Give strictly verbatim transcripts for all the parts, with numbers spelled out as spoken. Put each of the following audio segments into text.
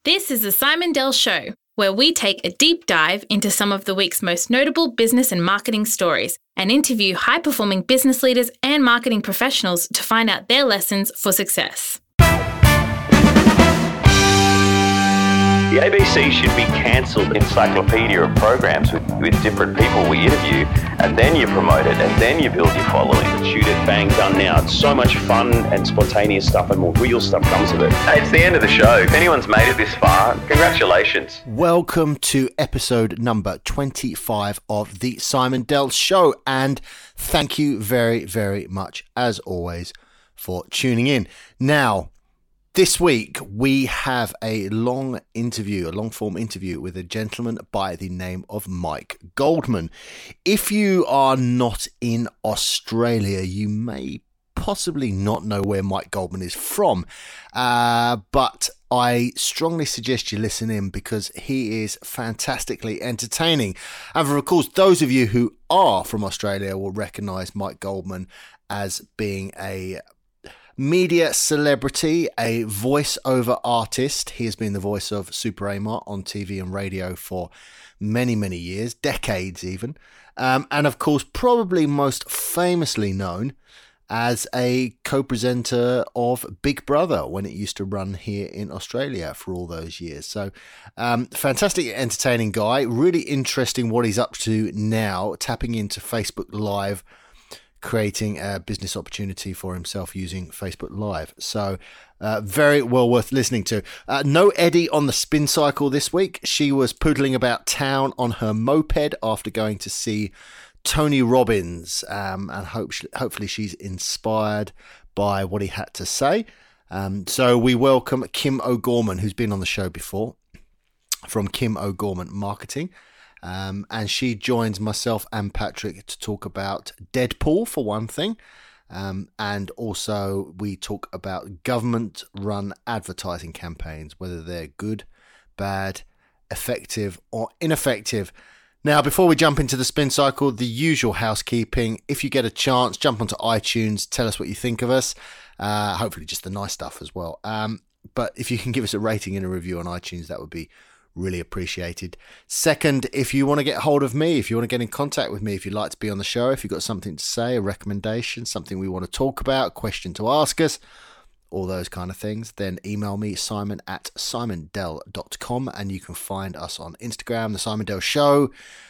This is the Simon Dell Show, where we take a deep dive into some of the week's most notable business and marketing stories and interview high-performing business leaders and marketing professionals to find out their lessons for success. The A B C should be cancelled encyclopedia of programs with, with different people we interview, and then you promote it, and then you build your following. Shoot it, bang, done now. It's so much fun and spontaneous stuff, and more real stuff comes of it. Hey, it's the end of the show. If anyone's made it this far, congratulations. Welcome to episode number twenty-five of the Simon Dell Show, and thank you very, very much, as always, for tuning in. Now, this week, we have a long interview, a long-form interview with a gentleman by the name of Mike Goldman. If you are not in Australia, you may possibly not know where Mike Goldman is from, uh, but I strongly suggest you listen in because he is fantastically entertaining. And for, of course, those of you who are from Australia will recognise Mike Goldman as being a media celebrity, a voice-over artist. He has been the voice of Super Amart on T V and radio for many, many years, decades even. Um, and of course, probably most famously known as a co-presenter of Big Brother when it used to run here in Australia for all those years. So um, fantastic, entertaining guy. Really interesting what he's up to now, tapping into Facebook Live, creating a business opportunity for himself using Facebook Live. So uh, very well worth listening to. Uh, no Eddie on the spin cycle this week. She was poodling about town on her moped after going to see Tony Robbins, um, and hope hopefully she's inspired by what he had to say. Um, so we welcome Kim O'Gorman, who's been on the show before, from Kim O'Gorman Marketing. Um, and she joins myself and Patrick to talk about Deadpool, for one thing. Um, and also we talk about government-run advertising campaigns, whether they're good, bad, effective, or ineffective. Now, before we jump into the spin cycle, the usual housekeeping. If you get a chance, jump onto iTunes, tell us what you think of us. Uh, hopefully just the nice stuff as well. Um, but if you can give us a rating and a review on iTunes, that would be really appreciated. Second, if you want to get hold of me, if you want to get in contact with me, if you'd like to be on the show, if you've got something to say, a recommendation, something we want to talk about, a question to ask us, all those kind of things, then email me, simon at simon dell dot com, and you can find us on Instagram, The Simon Dell Show,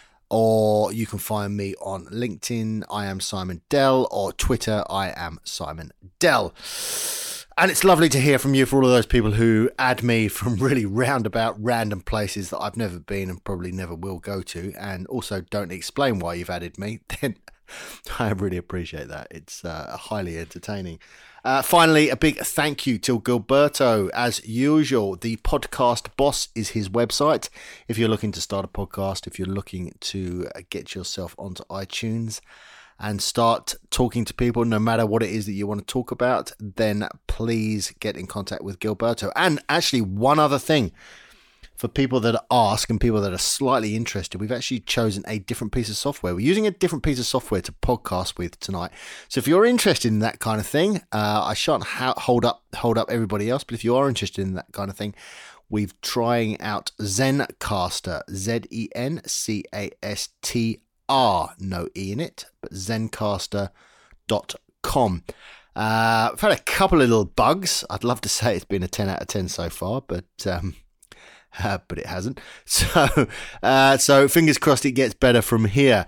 or you can find me on LinkedIn, I am Simon Dell, or Twitter, I am Simon Dell. And it's lovely to hear from you for all of those people who add me from really roundabout random places that I've never been and probably never will go to, and also don't explain why you've added me. Then I really appreciate that. It's uh, highly entertaining. Uh, finally, a big thank you to Gilberto. As usual, the Podcast Boss is his website. If you're looking to start a podcast, if you're looking to get yourself onto iTunes and start talking to people, no matter what it is that you want to talk about, then please get in contact with Gilberto. And actually, one other thing, for people that ask and people that are slightly interested, we've actually chosen a different piece of software. We're using a different piece of software to podcast with tonight. So if you're interested in that kind of thing, uh, I shan't ha- hold up hold up everybody else, but if you are interested in that kind of thing, we're trying out Zencastr, Z E N C A S T R, no E in it, but zencastr dot com. Uh, I've had a couple of little bugs. I'd love to say it's been a ten out of ten so far, but um, uh, but it hasn't. So uh, so fingers crossed it gets better from here.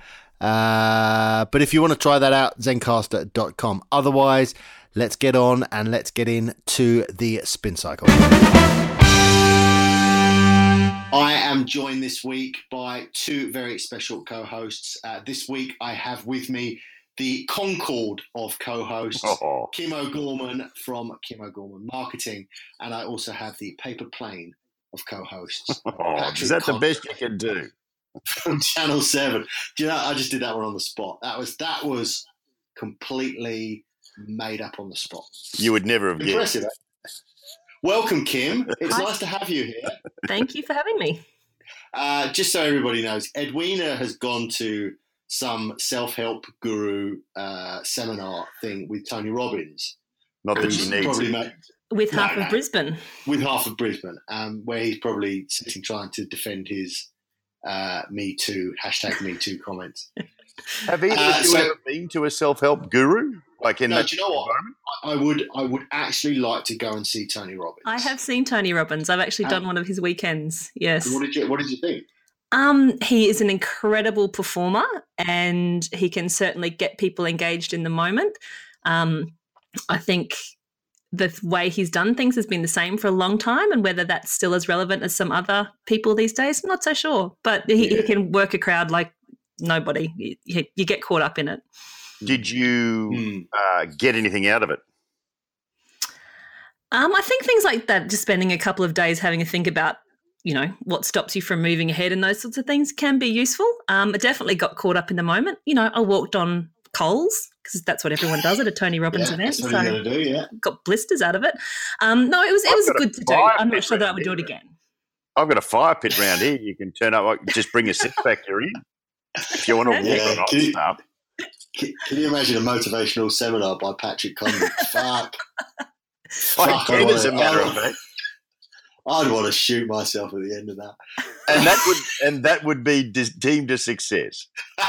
Uh, but if you want to try that out, zencastr dot com. Otherwise, let's get on and let's get into the spin cycle. I am joined this week by two very special co-hosts. Uh, this week I have with me the Concorde of co-hosts, oh. Kim O'Gorman from Kim O'Gorman Marketing, and I also have the Paper Plane of co-hosts. Oh, is that Con- the best you can do? From Channel seven. Do you know, I just did that one on the spot. That was that was completely made up on the spot. You would never have Impressive, guessed. Eh? Welcome, Kim. It's Hi. Nice to have you here. Thank you for having me. Uh, just so everybody knows, Edwina has gone to some self-help guru uh, seminar thing with Tony Robbins. Not that she needs it. Made, With No, half no. of Brisbane. with half of Brisbane, um, where he's probably sitting trying to defend his uh, Me Too, hashtag Me Too comments. Have either Uh, of you so- ever been to a self-help guru? Like in No, that do you know what? environment? I, I would I would actually like to go and see Tony Robbins. I have seen Tony Robbins. I've actually Ah. done one of his weekends. Yes. What did you What did you think? Um, he is an incredible performer, and he can certainly get people engaged in the moment. Um, I think the way he's done things has been the same for a long time, and whether that's still as relevant as some other people these days, I'm not so sure. But he, he Yeah. can work a crowd like nobody. You, you get caught up in it. Did you Hmm. uh, get anything out of it? Um, I think things like that, just spending a couple of days having a think about, you know, what stops you from moving ahead and those sorts of things can be useful. Um, I definitely got caught up in the moment. You know, I walked on coals because that's what everyone does at a Tony Robbins Yeah, event. that's what So you got to do. Yeah. got blisters out of it. Um, no, it was it I've was got a good to do. fire I'm not pit sure that I round would do it here. again. I've got a fire pit round here. You can turn up, like, just bring a six pack. You're in. If you want to walk Yeah, on hot can you- stuff. Can, can you imagine a motivational seminar by Patrick Condon? Fuck. I Fuck, can, wanna- as a matter I of fact. I'd want to shoot myself at the end of that. And that would and that would be de- deemed a success.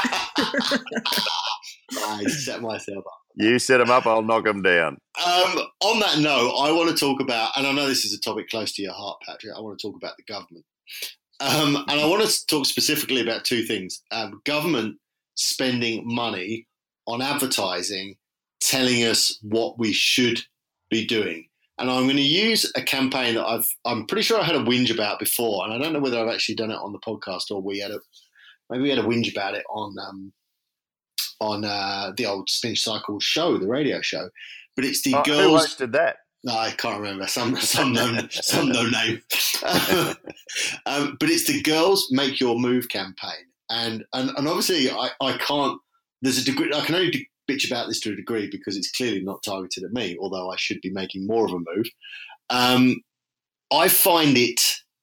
I set myself up. You set them up, I'll knock them down. Um, on that note, I want to talk about, and I know this is a topic close to your heart, Patrick. I want to talk about the government, um, and I want to talk specifically about two things: um, government spending money on advertising, telling us what we should be doing. And I'm going to use a campaign that I've, I'm pretty sure I had a whinge about before, and I don't know whether I've actually done it on the podcast or we had a, maybe we had a whinge about it on, um, on uh, the old Spin Cycle show, the radio show. But it's the Oh, who girls. hosted that? No, I can't remember. Some some no some no name. um, but it's the Girls Make Your Move campaign, and and, and obviously I, I can't. There's a degree. I can only de- bitch about this to a degree because it's clearly not targeted at me. Although I should be making more of a move. Um, I find it.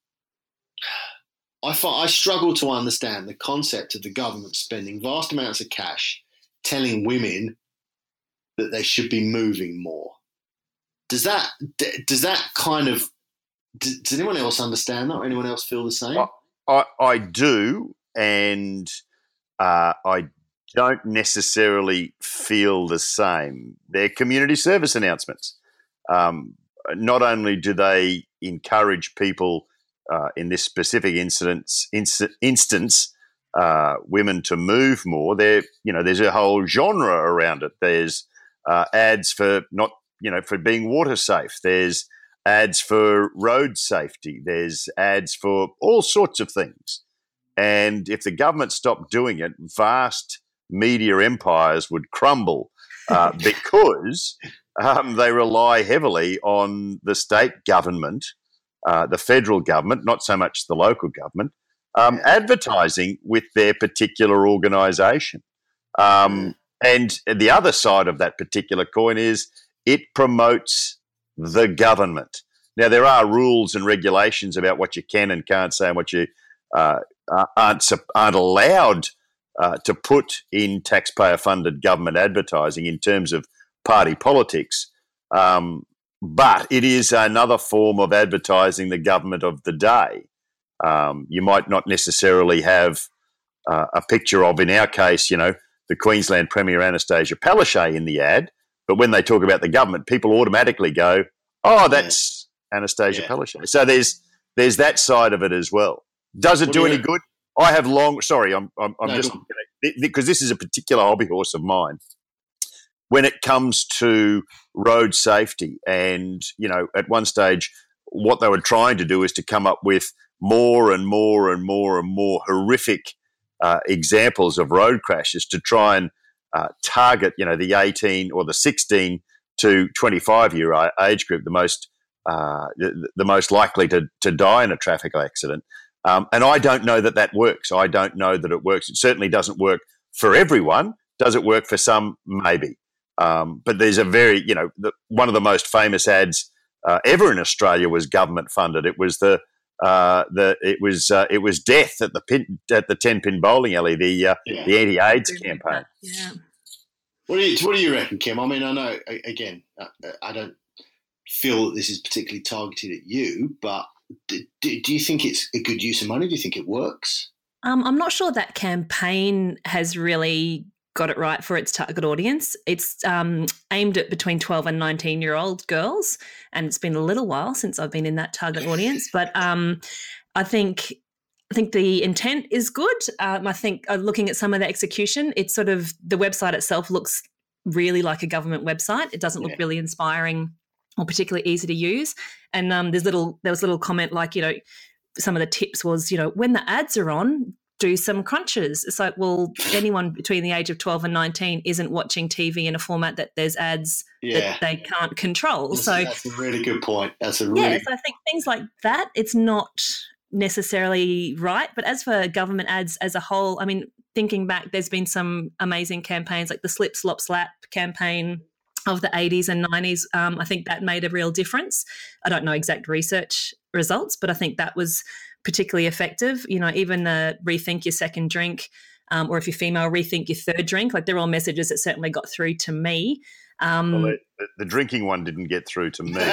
I find, I struggle to understand the concept of the government spending vast amounts of cash telling women that they should be moving more. Does that does that kind of does, does anyone else understand that? Or anyone else feel the same? I, I, I do, and uh, I don't necessarily feel the same. They're community service announcements. Um, not only do they encourage people uh, in this specific incidence, inst- instance, uh, women to move more, there, you know, there's a whole genre around it. There's uh, ads for not, you know, for being water safe. There's ads for road safety. There's ads for all sorts of things. And if the government stopped doing it, vast media empires would crumble uh, because um, they rely heavily on the state government, uh, the federal government, not so much the local government, um, advertising with their particular organisation. Um, and the other side of that particular coin is it promotes the government. Now, there are rules and regulations about what you can and can't say and what you uh, aren't, aren't allowed uh, to put in taxpayer-funded government advertising in terms of party politics. Um, but it is another form of advertising the government of the day. Um, you might not necessarily have uh, a picture of, in our case, you know, the Queensland Premier Anastasia Palaszczuk in the ad, but when they talk about the government, people automatically go, "Oh, that's yeah. Anastasia yeah. Palaszczuk." So there's there's that side of it as well. Does it what do, do any good? I have long. Sorry, I'm I'm, I'm no, just because this is a particular hobby horse of mine. When it comes to road safety, and you know, at one stage, what they were trying to do is to come up with more and more and more and more horrific uh, examples of road crashes to try and uh, target, you know, the eighteen or the sixteen to twenty-five year age group, the most uh, the, the most likely to to die in a traffic accident. Um, and I don't know that that works. I don't know that it works. It certainly doesn't work for everyone. Does it work for some? Maybe. Um, but there's a very, you know, the, one of the most famous ads uh, ever in Australia was government funded. It was the uh, the it was uh, it was death at the pin, at the ten pin bowling alley, the uh, yeah. the anti-AIDS campaign. Yeah. What do you What do you reckon, Kim? I mean, I know again, I, I don't. feel that this is particularly targeted at you, but do, do you think it's a good use of money? Do you think it works? Um, I'm not sure that campaign has really got it right for its target audience. It's um, aimed at between twelve and nineteen-year-old girls, and it's been a little while since I've been in that target audience. But um, I think I think the intent is good. Um, I think uh, looking at some of the execution, it's sort of the website itself looks really like a government website. It doesn't look Yeah. really inspiring or particularly easy to use. And um, there's little there was a little comment like, you know, some of the tips was, you know, when the ads are on, do some crunches. It's like, well, anyone between the age of twelve and nineteen isn't watching T V in a format that there's ads Yeah. that they can't control. That's, so that's a really good point. That's a really yeah, so I think things like that, it's not necessarily right. But as for government ads as a whole, I mean, thinking back, there's been some amazing campaigns like the Slip, Slop, Slap campaign of the eighties and nineties. Um, I think that made a real difference. I don't know exact research results, but I think that was particularly effective. You know, even the rethink your second drink, um, or if you're female, rethink your third drink. Like, they're all messages that certainly got through to me. Um, Well, the, the drinking one didn't get through to me. no,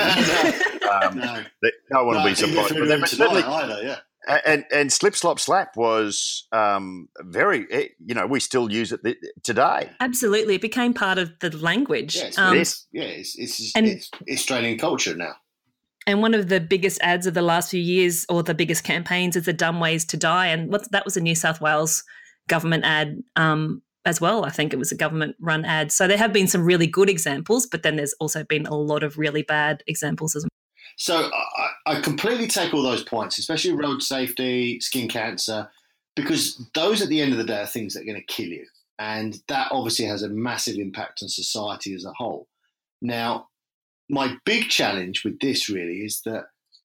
um, no. that- no one No, will I be think surprised. they're But through they to were tonight certainly- either, yeah. and and Slip Slop Slap was um, very, eh, you know, we still use it th- today. absolutely. It became part of the language. Yeah, it's, Um, Yes. yeah, it's, it's, and- it's Australian culture now. And one of the biggest ads of the last few years, or the biggest campaigns, is the Dumb Ways to Die. And what, that was a New South Wales government ad um, as well. I think it was a government-run ad. So there have been some really good examples, but then there's also been a lot of really bad examples as well. So I, I completely take all those points, especially road safety, skin cancer, because those at the end of the day are things that are going to kill you. And that obviously has a massive impact on society as a whole. Now, my big challenge with this really is that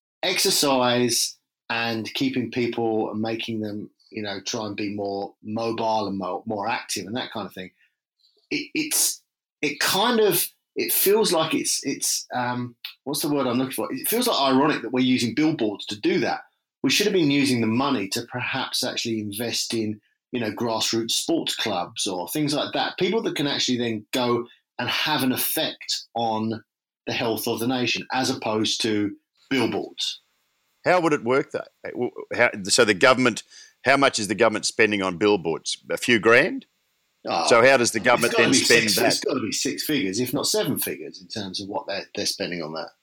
exercise and keeping people and making them, you know, try and be more mobile and more, more active and that kind of thing, it, it's it kind of it feels like it's it's um, what's the word I'm looking for? It feels like ironic that we're using billboards to do that. We should have been using the money to perhaps actually invest in, you know, grassroots sports clubs or things like that. People that can actually then go and have an effect on the health of the nation, as opposed to billboards. How would it work though? How, so the government, how much is the government spending on billboards? A few grand? Oh, So how does the government it's gotta then be spend six, that? It's got to be six figures, if not seven figures, in terms of what they're, they're spending on that.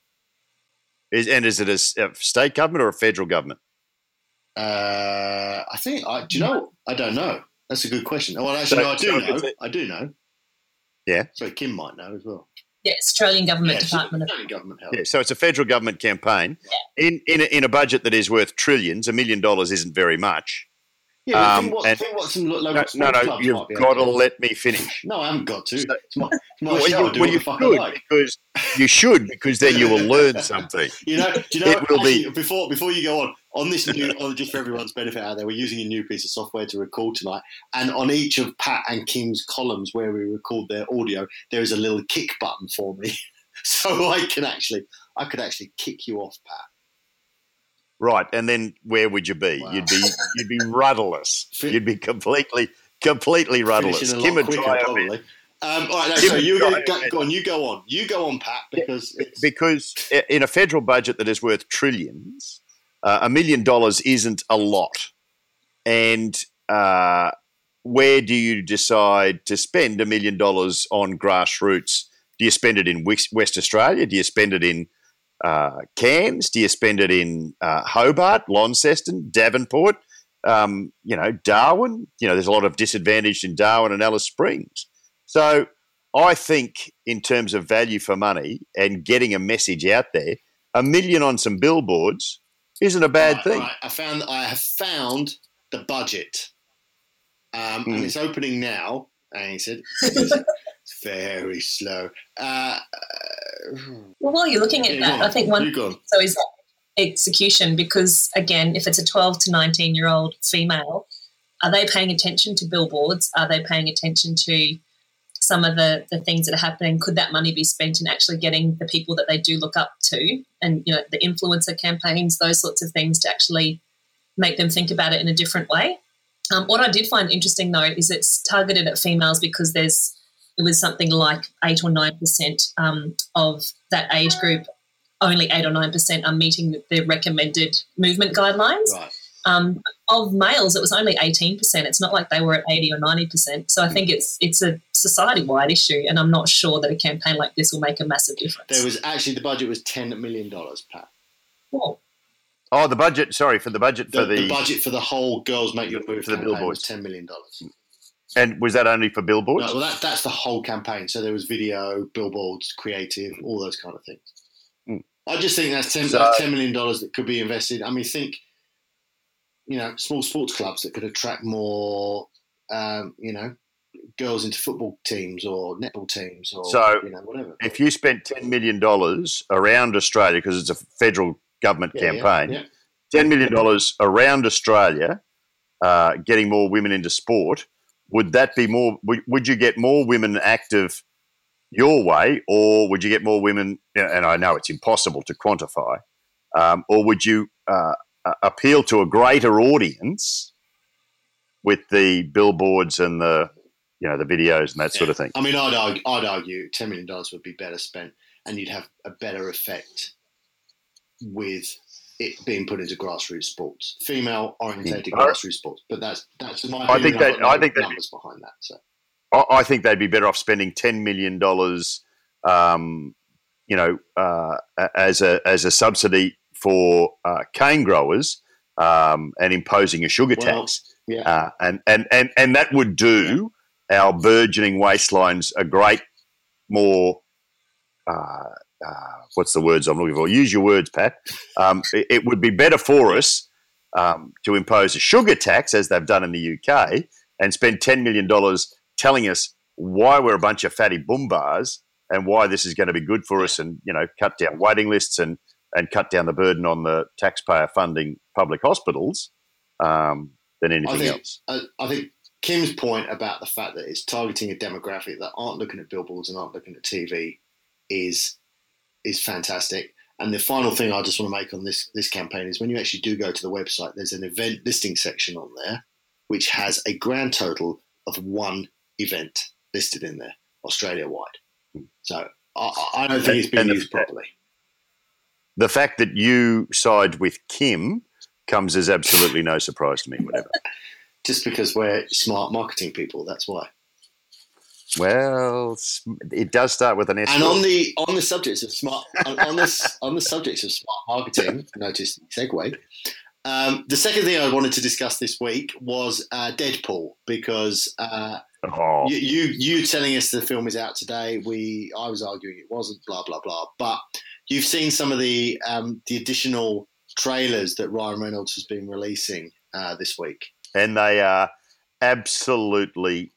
Is, and is it a, s- a state government or a federal government? Uh, I think. I, do you know? I don't know. That's a good question. Oh, well, actually, So- no, I do so know. it's a- I do know. Yeah. So Kim might know as well. Yeah, Australian Government Yeah, Department of Australian government help. Yeah, so it's a federal government campaign. In in a, in a budget that is worth trillions, a million dollars isn't very much. Yeah, but Um, think what, and- think what some lo- local No, no, sports no clubs you've might be got able to do. let me finish. No, I haven't got to. So- It's my, it's my Well, show. you, I do well, what you the fuck I should like. because you should because then you will learn something. You know, do you know? It will be- actually, before before you go on on this new, on, just for everyone's benefit out there, we're using a new piece of software to record tonight, and on each of Pat and Kim's columns where we record their audio, there is a little kick button for me, so I can actually I could actually kick you off, Pat. Right, and then where would you be? Wow. You'd be you'd be rudderless. Fin- You'd be completely completely rudderless. Finishing a Kim lot would quicker, try a probably. bit Um, all right, no, Kim so would you try go, a bit. go on. You go on. You go on, Pat, because it's, because in a federal budget that is worth trillions, uh, a million dollars isn't a lot. And uh, where do you decide to spend a million dollars on grassroots? Do you spend it in West West Australia? Do you spend it in uh, Cairns? Do you spend it in uh, Hobart, Launceston, Davenport? Um, you know, Darwin. You know, there's a lot of disadvantaged in Darwin and Alice Springs. So I think in terms of value for money and getting a message out there, a million on some billboards isn't a bad right, thing. right. I found I have found the budget, um, Mm. and it's opening now. And he said, "It's very slow." Uh, Well, while you're looking at yeah, that, go on. I think one You go on. so is that execution, because again, if it's a twelve to nineteen year old female, are they paying attention to billboards? Are they paying attention to some of the, the things that are happening? Could that money be spent in actually getting the people that they do look up to, and you know, the influencer campaigns, those sorts of things, to actually make them think about it in a different way? Um, what I did find interesting though is it's targeted at females because there's it was something like eight or nine percent um, of that age group. Only eight or nine percent are meeting the recommended movement guidelines. Right. Um, of males, it was only eighteen percent. It's not like they were at eighty or ninety percent. So I think it's it's a society-wide issue, and I'm not sure that a campaign like this will make a massive difference. There was actually, the budget was ten million dollars, Pat. Cool. Oh, the budget, sorry, for the budget The, for the... the budget for the whole Girls Make Your Move For the campaign billboards. was ten million dollars. And was that only for billboards? No, well, that, that's the whole campaign. So there was video, billboards, creative, all those kind of things. Mm. I just think that's ten, So- that's ten million dollars that could be invested. I mean, think, you know, small sports clubs that could attract more, um, you know, girls into football teams or netball teams or, So, you know, whatever. If you spent ten million dollars around Australia, because it's a federal government Yeah, campaign, yeah, yeah. ten million dollars around Australia, uh, getting more women into sport, would that be more, would, would you get more women active your way, or would you get more women, and I know it's impossible to quantify, um, or would you uh, appeal to a greater audience with the billboards and the, you know, the videos and that sort of thing? I mean, I'd argue, I'd argue ten million dollars would be better spent, and you'd have a better effect with it being put into grassroots sports, female-orientated I- grassroots sports. But that's that's my I think opinion. that- I've got I no think that- numbers behind that. So I I think they'd be better off spending ten million dollars, um, you know, uh, as a as a subsidy for uh, cane growers um, and imposing a sugar Well, tax, yeah. uh, and, and and and that would do our burgeoning waistlines a great more. Uh, uh, what's the words I'm looking for? Use your words, Pat. Um, it, it would be better for us um, to impose a sugar tax, as they've done in the U K, and spend ten million dollars telling us why we're a bunch of fatty boombars and why this is going to be good for us, and, you know, cut down waiting lists and, and cut down the burden on the taxpayer funding public hospitals um, than anything I think, else. I, I think Kim's point about the fact that it's targeting a demographic that aren't looking at billboards and aren't looking at T V is is fantastic. And the final thing I just want to make on this this campaign is when you actually do go to the website, there's an event listing section on there which has a grand total of one event listed in there, Australia-wide. So I, I don't think it's been And the- used properly. The fact that you side with Kim comes as absolutely no surprise to me, whatever. Just because we're smart marketing people, that's why. Well, it does start with an S. And on the on the subjects of smart on, on this on the subjects of smart marketing, notice segue. Um, the second thing I wanted to discuss this week was uh, Deadpool, because uh, Oh. you, you you telling us the film is out today. We I was arguing it wasn't. Blah blah blah. But you've seen some of the um, the additional trailers that Ryan Reynolds has been releasing uh, this week. And they are absolutely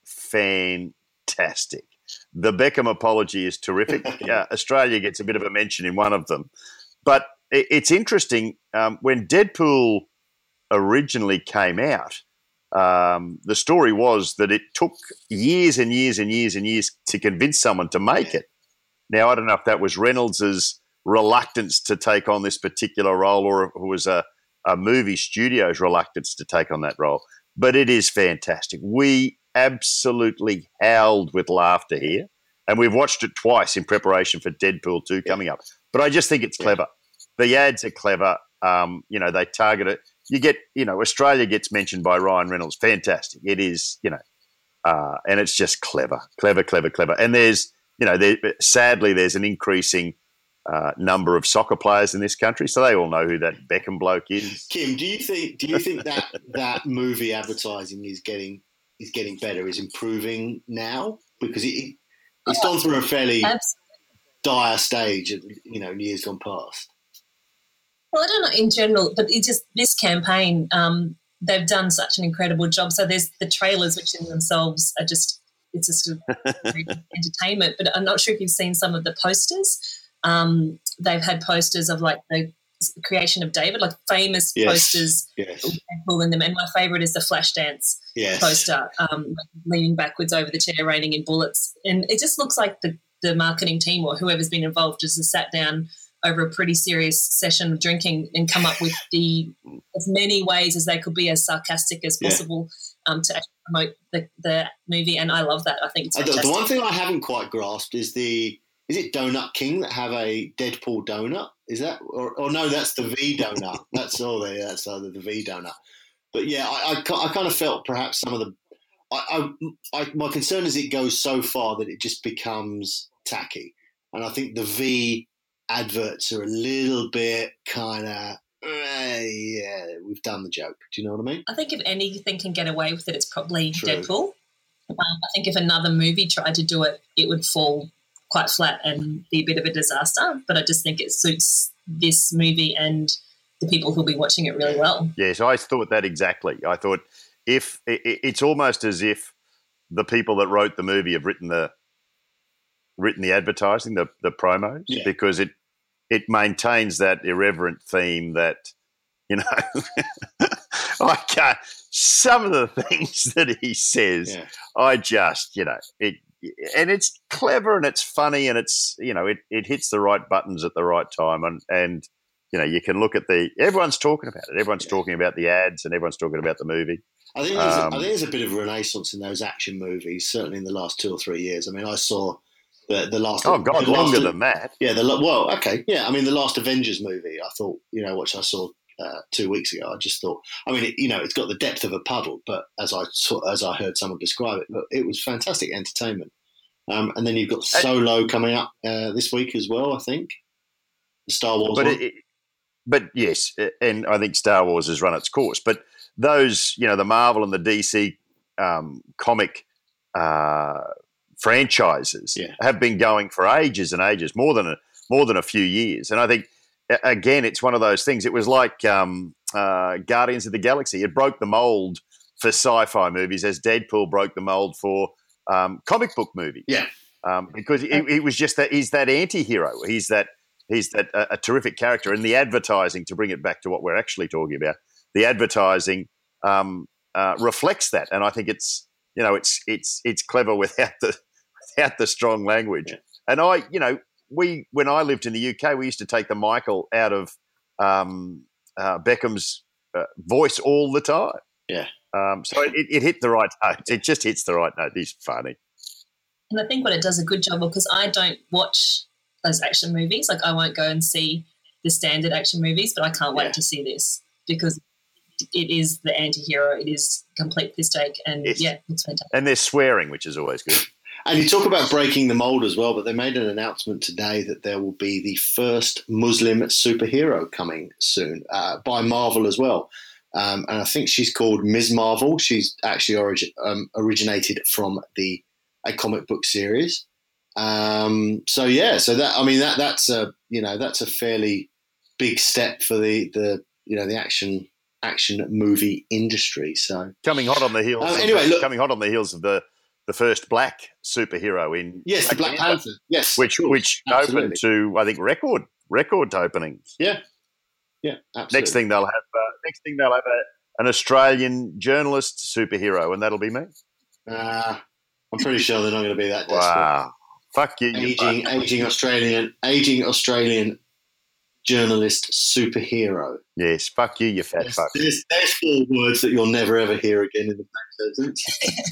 fantastic. The Beckham apology is terrific. uh, Australia gets a bit of a mention in one of them. But it, it's interesting, um, when Deadpool originally came out, um, the story was that it took years and years and years and years to convince someone to make it. Now, I don't know if that was Reynolds's reluctance to take on this particular role, or if it was a, a movie studio's reluctance to take on that role. But it is fantastic. We absolutely howled with laughter here, and we've watched it twice in preparation for Deadpool two coming up. But I just think it's clever. The ads are clever. Um, you know, they target it. You get, you know, Australia gets mentioned by Ryan Reynolds. Fantastic. It is, you know, uh, and it's just clever, clever, clever, clever. And there's, you know, there, sadly, there's an increasing uh, number of soccer players in this country, so they all know who that Beckham bloke is. Kim, do you think do you think that that movie advertising is getting is getting better, is improving now? Because it, it's gone through a fairly Absolutely. dire stage, you know, in years gone past. Well, I don't know in general, but it's just this campaign, um, they've done such an incredible job. So there's the trailers, which in themselves are just, it's just a entertainment. But I'm not sure if you've seen some of the posters. Um, they've had posters of like the creation of David, like famous Yes. posters Yes. with Deadpool in them. And my favourite is the Flashdance Yes. poster, um, leaning backwards over the chair, raining in bullets. And it just looks like the, the marketing team or whoever's been involved just has sat down over a pretty serious session of drinking and come up with the as many ways as they could be as sarcastic as Yeah. possible um, to promote the, the movie, and I love that. I think it's Uh, the, fantastic. the one thing I haven't quite grasped is the is it Donut King that have a Deadpool donut? Is that or, or no? That's the V donut. That's all there. That's uh, the, the V donut. But yeah, I, I, ki- I kind of felt perhaps some of the. I, I, I my concern is it goes so far that it just becomes tacky, and I think the V adverts are a little bit kind of. Uh, yeah, we've done the joke. Do you know what I mean? I think if anything can get away with it, it's probably True. Deadpool. Um, I think if another movie tried to do it, it would fall quite flat and be a bit of a disaster. But I just think it suits this movie and the people who'll be watching it really well. Yes, I thought that exactly. I thought if it, it's almost as if the people that wrote the movie have written the written the advertising, the the promos, Yeah. because it it maintains that irreverent theme that, you know, I can't. Some of the things that he says, Yeah. I just, you know, it, and it's clever and it's funny and it's, you know, it, it hits the right buttons at the right time. And, and, you know, you can look at the, everyone's talking about it. Everyone's Yeah. talking about the ads and everyone's talking about the movie. I think, there's a, Um, I think there's a bit of a renaissance in those action movies, certainly in the last two or three years. I mean, I saw the the last. Oh, God, the last- longer than that. Yeah, the well, okay, yeah. I mean, the last Avengers movie, I thought, you know, which I saw uh, two weeks ago, I just thought, I mean, it, you know, it's got the depth of a puddle, but as I saw, as I heard someone describe it, look, it was fantastic entertainment. Um, and then you've got Solo coming up uh, this week as well, I think. The Star Wars But one. it, it- but yes, and I think Star Wars has run its course. But those, you know, the Marvel and the D C um, comic uh, franchises Yeah. have been going for ages and ages, more than a, more than a few years. And I think a- again, it's one of those things. It was like um, uh, Guardians of the Galaxy. It broke the mold for sci-fi movies, as Deadpool broke the mold for um, comic book movies. Yeah. um, because it, it was just that he's that anti-hero. He's that. He's that a, a terrific character, and the advertising, to bring it back to what we're actually talking about, the advertising um, uh, reflects that, and I think it's you know it's it's it's clever without the without the strong language. Yeah. And I, you know, we when I lived in the U K, we used to take the Michael out of um, uh, Beckham's uh, voice all the time. Yeah. Um, so it, it hit the right note. It just hits the right note. He's funny. And I think what it does a good job of, because I don't watch those action movies. Like, I won't go and see the standard action movies, but I can't wait Yeah. to see this because it is the anti-hero. It is complete piss take, and Yes. yeah, it's fantastic. And there's swearing, which is always good. And you talk about breaking the mold as well, but they made an announcement today that there will be the first Muslim superhero coming soon uh, by Marvel as well. Um, and I think she's called Miz Marvel. She's actually origi- um, originated from the a comic book series. Um, so yeah, so that I mean that that's a you know that's a fairly big step for the the you know the action action movie industry. So Coming hot on the heels. Um, of anyway, the, look- coming hot on the heels of the the first black superhero in yes, the Black Panther. Yes, which of course. which Absolutely. opened to I think record record openings. Yeah, yeah, absolutely. Next thing they'll have uh, next thing they'll have a, an Australian journalist superhero, and that'll be me. Uh, I'm pretty sure they're not going to be that desperate. Wow, fuck you, you Aging, fuck. aging Australian, aging Australian journalist superhero. Yes, fuck you, you fat There's, fuck. there's, there's four words that you'll never ever hear again in the same sentence.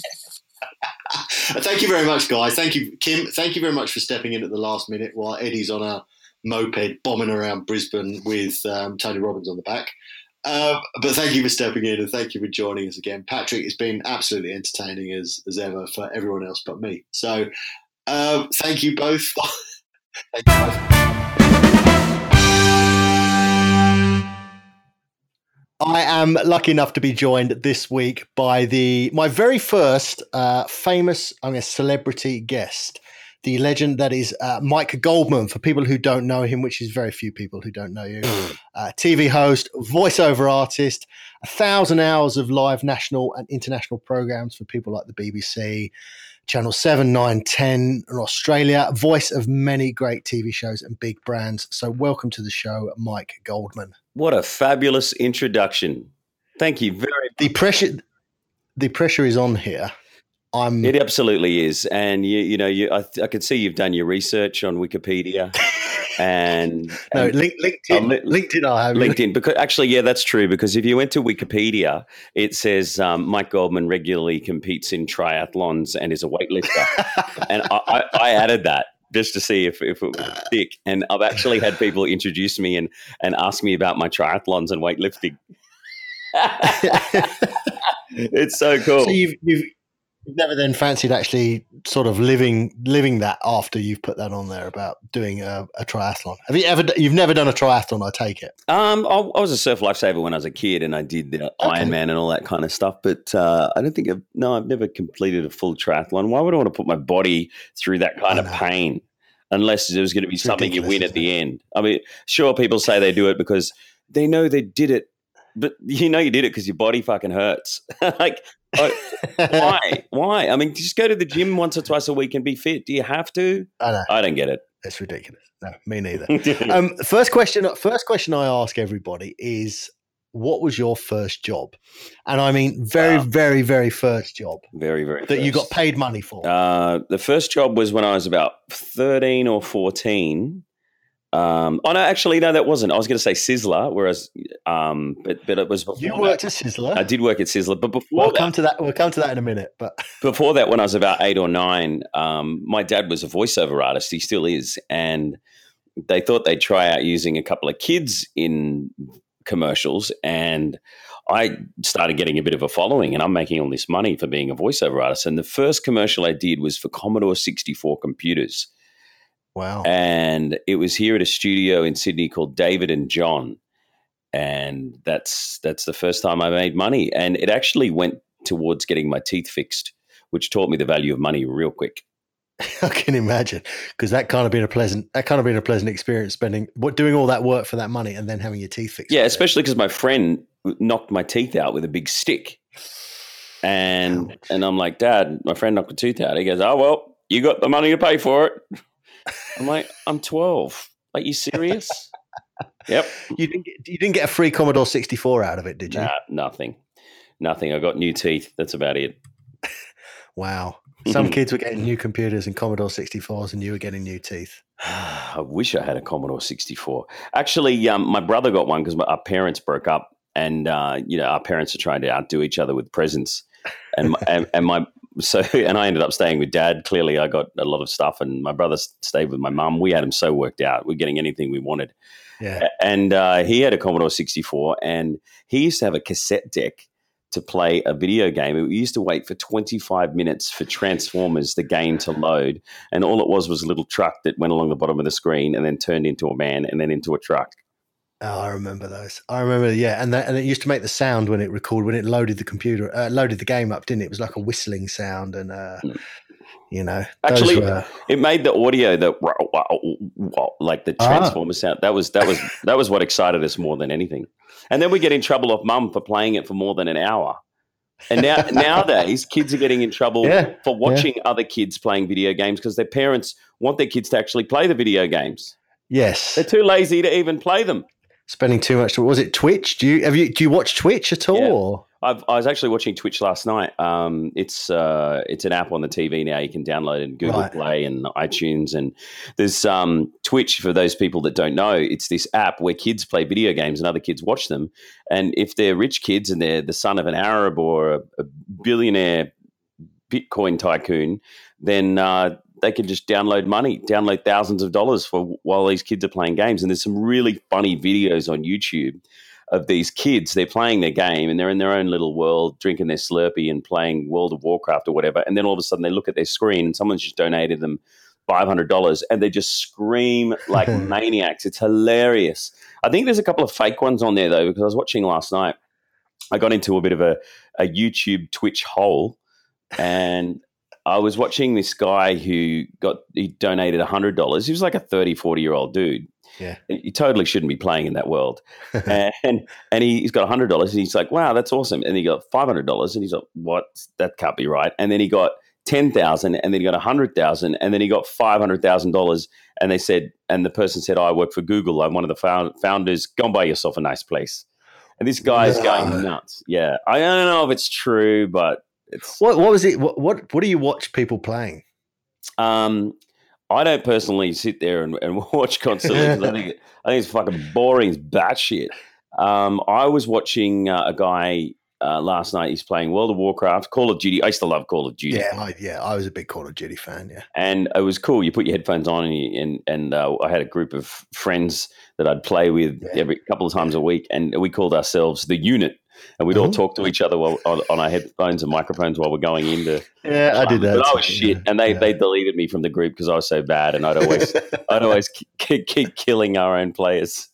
Thank you very much, guys. Thank you, Kim. Thank you very much for stepping in at the last minute while Eddie's on a moped bombing around Brisbane with um, Tony Robbins on the back. Um, but thank you for stepping in and thank you for joining us again. Patrick, it's been absolutely entertaining as, as ever for everyone else but me. So um, thank you both. Thank you both. I am lucky enough to be joined this week by the my very first uh, famous, I mean, celebrity guest, the legend that is uh, Mike Goldman. For people who don't know him, which is very few people who don't know you, uh, T V host, voiceover artist, a thousand hours of live national and international programs for people like the B B C, Channel seven, nine, ten in Australia, voice of many great T V shows and big brands. So welcome to the show, Mike Goldman. What a fabulous introduction. Thank you very much. The pressure, the pressure is on here. I'm. It absolutely is. And, you, you know, you, I, I can see you've done your research on Wikipedia. And no, and, link, LinkedIn, uh, li- LinkedIn, I have LinkedIn. Because actually, yeah, that's true. Because if you went to Wikipedia, it says um, Mike Goldman regularly competes in triathlons and is a weightlifter, and I, I, I added that just to see if, if it would stick. And I've actually had people introduce me and and ask me about my triathlons and weightlifting. It's so cool. So you've, you've you've never then fancied actually sort of living living that after you've put that on there about doing a, a triathlon. Have you ever? You've never done a triathlon, I take it. Um, I, I was a surf lifesaver when I was a kid, and I did the Okay. Ironman and all that kind of stuff. But uh, I don't think I've no, I've never completed a full triathlon. Why would I want to put my body through that kind I of know. pain? Unless there was going to be It's something you ridiculous, win at isn't the end. I mean, sure, people say they do it because they know they did it, but you know you did it because your body fucking hurts. Like, I- why? Why? I mean, just go to the gym once or twice a week and be fit. Do you have to? I know. I don't get it. It's ridiculous. No, me neither. um, first question. First question I ask everybody is, what was your first job? And I mean, very, Wow. very, very first job very, very that you got first. paid money for. Uh, the first job was when I was about thirteen or fourteen. Um, oh no, actually, no, that wasn't. I was going to say Sizzler, whereas, um, but but it was before you that. worked at Sizzler. I did work at Sizzler, but before We'll that, come to that. We'll come to that in a minute. But before that, when I was about eight or nine, um, my dad was a voiceover artist. He still is, and they thought they'd try out using a couple of kids in commercials, and I started getting a bit of a following, and I'm making all this money for being a voiceover artist. And the first commercial I did was for Commodore sixty-four computers. wow, And it was here at a studio in Sydney called David and John. And that's that's the first time I made money. And it actually went towards getting my teeth fixed, which taught me the value of money real quick. I can imagine, because that kind of been a pleasant. That kind of been a pleasant experience spending what doing all that work for that money and then having your teeth fixed. Yeah, especially because my friend knocked my teeth out with a big stick. And Ouch. and I'm like, Dad, my friend knocked a tooth out. He goes, oh, well, you got the money to pay for it. I'm like, I'm twelve. Like, you serious? Yep. You didn't get, you didn't get a free Commodore sixty-four out of it, did you? Nah, nothing. Nothing. I got new teeth. That's about it. Wow. Some kids were getting new computers and Commodore sixty-fours, and you were getting new teeth. I wish I had a Commodore sixty-four. Actually, um, my brother got one because our parents broke up, and uh, you know, our parents are trying to outdo each other with presents. And, and and my so and I ended up staying with Dad. Clearly, I got a lot of stuff, and my brother stayed with my mum. We had him so worked out. We're getting anything we wanted. Yeah. And uh, he had a Commodore sixty-four, and he used to have a cassette deck to play a video game. We used to wait for twenty-five minutes for Transformers, the game, to load. And all it was was a little truck that went along the bottom of the screen and then turned into a man and then into a truck. Oh, I remember those. I remember, yeah, and that, and it used to make the sound when it recorded, when it loaded the computer, uh, loaded the game up, didn't it? It was like a whistling sound, and uh, Mm. you know, those Actually, were- it made the audio that like the Ah. Transformer sound. That was that was that was what excited us more than anything. And then we get in trouble off Mum for playing it for more than an hour. And now nowadays, kids are getting in trouble Yeah, for watching other kids playing video games because their parents want their kids to actually play the video games. yes, They're too lazy to even play them. spending too much. Was it Twitch? Do you have you do you watch Twitch at all? Yeah. Or? I've, I was actually watching Twitch last night. Um, it's uh, it's an app on the T V now. You can download it in Google Right. Play and iTunes. And there's um, Twitch, for those people that don't know, it's this app where kids play video games and other kids watch them. And if they're rich kids and they're the son of an Arab or a, a billionaire Bitcoin tycoon, then uh, they can just download money, download thousands of dollars for while these kids are playing games. And there's some really funny videos on YouTube of these kids. They're playing their game and they're in their own little world, drinking their Slurpee and playing World of Warcraft or whatever. And then all of a sudden they look at their screen and someone's just donated them five hundred dollars and they just scream like maniacs. It's hilarious. I think there's a couple of fake ones on there though, because I was watching last night. I got into a bit of a, a YouTube Twitch hole, and I was watching this guy who got, he donated one hundred dollars. He was like a thirty, forty year old dude. Yeah. You totally shouldn't be playing in that world. and and he, he's got one hundred dollars and he's like, wow, that's awesome. And he got five hundred dollars and he's like, what? That can't be right. And then he got ten thousand dollars and then he got one hundred thousand dollars and then he got five hundred thousand dollars. And they said, and the person said, oh, I work for Google. I'm one of the found, founders. Go and buy yourself a nice place. And this guy is going nuts. Yeah. I don't know if it's true, but it's. What what was it? What what, what do you watch people playing? Um, I don't personally sit there and, and watch constantly because I think I think it's fucking boring. It's batshit. Um, I was watching uh, a guy uh, last night. He's playing World of Warcraft, Call of Duty. I used to love Call of Duty. Yeah, I, yeah, I was a big Call of Duty fan. Yeah, and it was cool. You put your headphones on, and you, and, and uh, I had a group of friends that I'd play with yeah. every couple of times a week, and we called ourselves the Unit. And we'd all mm-hmm. talk to each other while, on, on our headphones and microphones while we're going into. Yeah, I did that. But I was shit, yeah. and they, yeah. they deleted me from the group because I was so bad, and I'd always I'd always keep, keep killing our own players.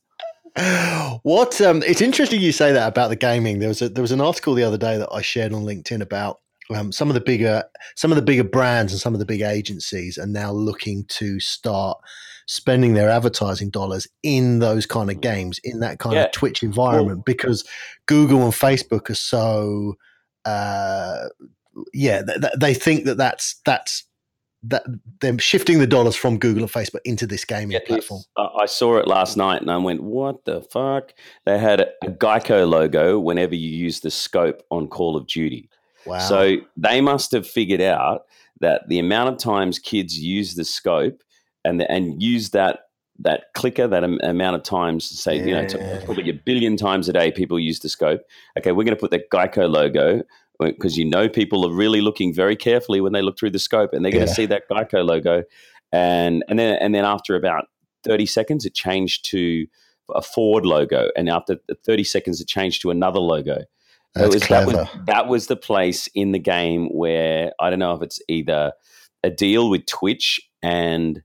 What? Um, it's interesting you say that about the gaming. There was a, there was an article the other day that I shared on LinkedIn about um, some of the bigger some of the bigger brands and some of the big agencies are now looking to start spending their advertising dollars in those kind of games, in that kind yeah. of Twitch environment, well, because Google and Facebook are so, uh, yeah, th- they think that that's that's that they're shifting the dollars from Google and Facebook into this gaming yeah, platform. I saw it last night and I went, "What the fuck?" They had a, a Geico logo whenever you use the scope on Call of Duty. Wow! So they must have figured out that the amount of times kids use the scope and and use that that clicker, that am, amount of times, say, yeah. you know, to, probably a billion times a day people use the scope. Okay, we're going to put the Geico logo because you know people are really looking very carefully when they look through the scope, and they're going to yeah. see that Geico logo. And and then and then after about thirty seconds, it changed to a Ford logo, and after thirty seconds, it changed to another logo. That's was, clever. That was, that was the place in the game where I don't know if it's either a deal with Twitch and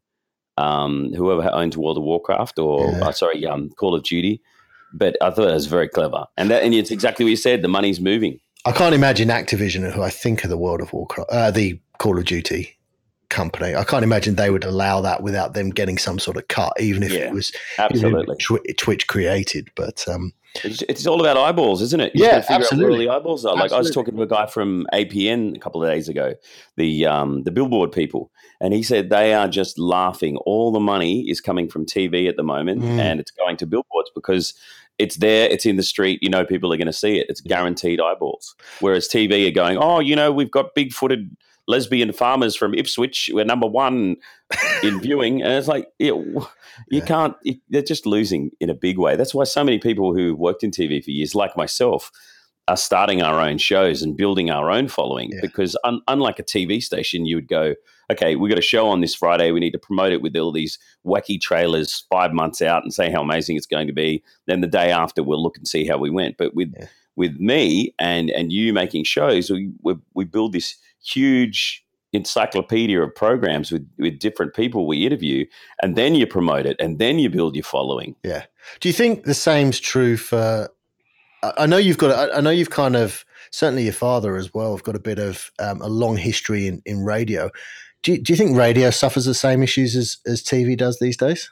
um, whoever owns World of Warcraft or yeah. uh, sorry, um, Call of Duty. But I thought it was very clever, and that, and it's exactly what you said. The money's moving. I can't imagine Activision, who I think are the World of Warcraft, uh, the Call of Duty company. I can't imagine they would allow that without them getting some sort of cut, even if yeah, it was absolutely Tw- Twitch created. But um, it's, it's all about eyeballs, isn't it? You yeah, figure absolutely. Out where all the eyeballs are. Like absolutely. I was talking to a guy from A P N a couple of days ago, the um, the Billboard people, and he said they are just laughing. All the money is coming from T V at the moment, mm. and it's going to billboards because it's there, it's in the street, you know people are going to see it. It's guaranteed eyeballs. Whereas T V are going, oh, you know, we've got big-footed lesbian farmers from Ipswich. We're number one in viewing. And it's like, you, know, you yeah. can't, you, they're just losing in a big way. That's why so many people who worked in T V for years, like myself, are starting our own shows and building our own following yeah. because un- unlike a T V station, you would go, okay, we got a show on this Friday. We need to promote it with all these wacky trailers five months out and say how amazing it's going to be. Then the day after, we'll look and see how we went. But with yeah. with me and and you making shows, we we, we build this huge encyclopedia of programs with, with different people we interview, and then you promote it, and then you build your following. Yeah. Do you think the same's true for? I know you've got. I know you've kind of certainly your father as well. Have got a bit of um, a long history in, in radio. Do you, do you think radio suffers the same issues as, as T V does these days?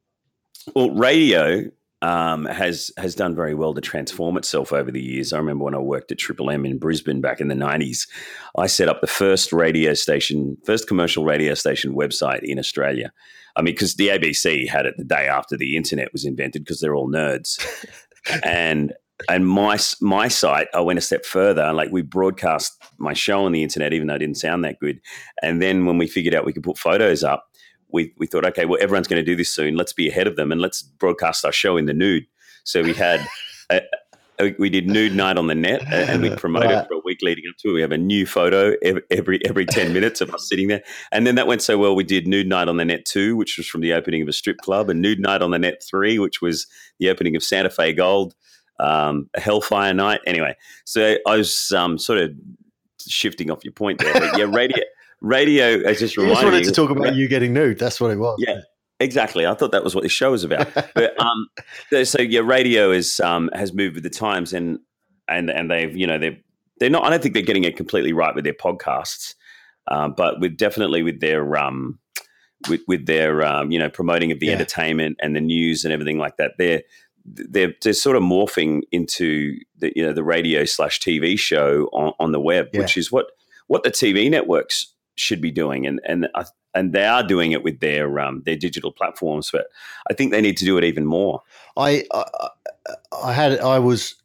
Well, radio um, has has done very well to transform itself over the years. I remember when I worked at Triple M in Brisbane back in the nineties, I set up the first radio station, first commercial radio station website in Australia. I mean, because the A B C had it the day after the internet was invented because they're all nerds. and And my my site, I went a step further. Like we broadcast my show on the internet, even though it didn't sound that good. And then when we figured out we could put photos up, we we thought, okay, well, everyone's going to do this soon. Let's be ahead of them and let's broadcast our show in the nude. So we had a, a, we did nude night on the net, and we promoted right. it for a week leading up to it. We have a new photo every every, every ten minutes of us sitting there. And then that went so well, we did nude night on the net two, which was from the opening of a strip club, and nude night on the net three, which was the opening of Santa Fe Gold. Um, a Hellfire Night. Anyway, so I was um, sort of shifting off your point there. But yeah, radio, radio. I just reminded you. Just wanted to talk about you getting nude. That's what it was. Yeah, exactly. I thought that was what this show was about. But um, so yeah, radio is um, has moved with the times, and and and they've you know they're they're not. I don't think they're getting it completely right with their podcasts, um, but with definitely with their um, with with their um, you know promoting of the yeah. entertainment and the news and everything like that. They're They're, they're sort of morphing into the you know the radio slash T V show on, on the web, yeah. which is what, what the T V networks should be doing, and and and they are doing it with their um, their digital platforms. But I think they need to do it even more. I I, I had I was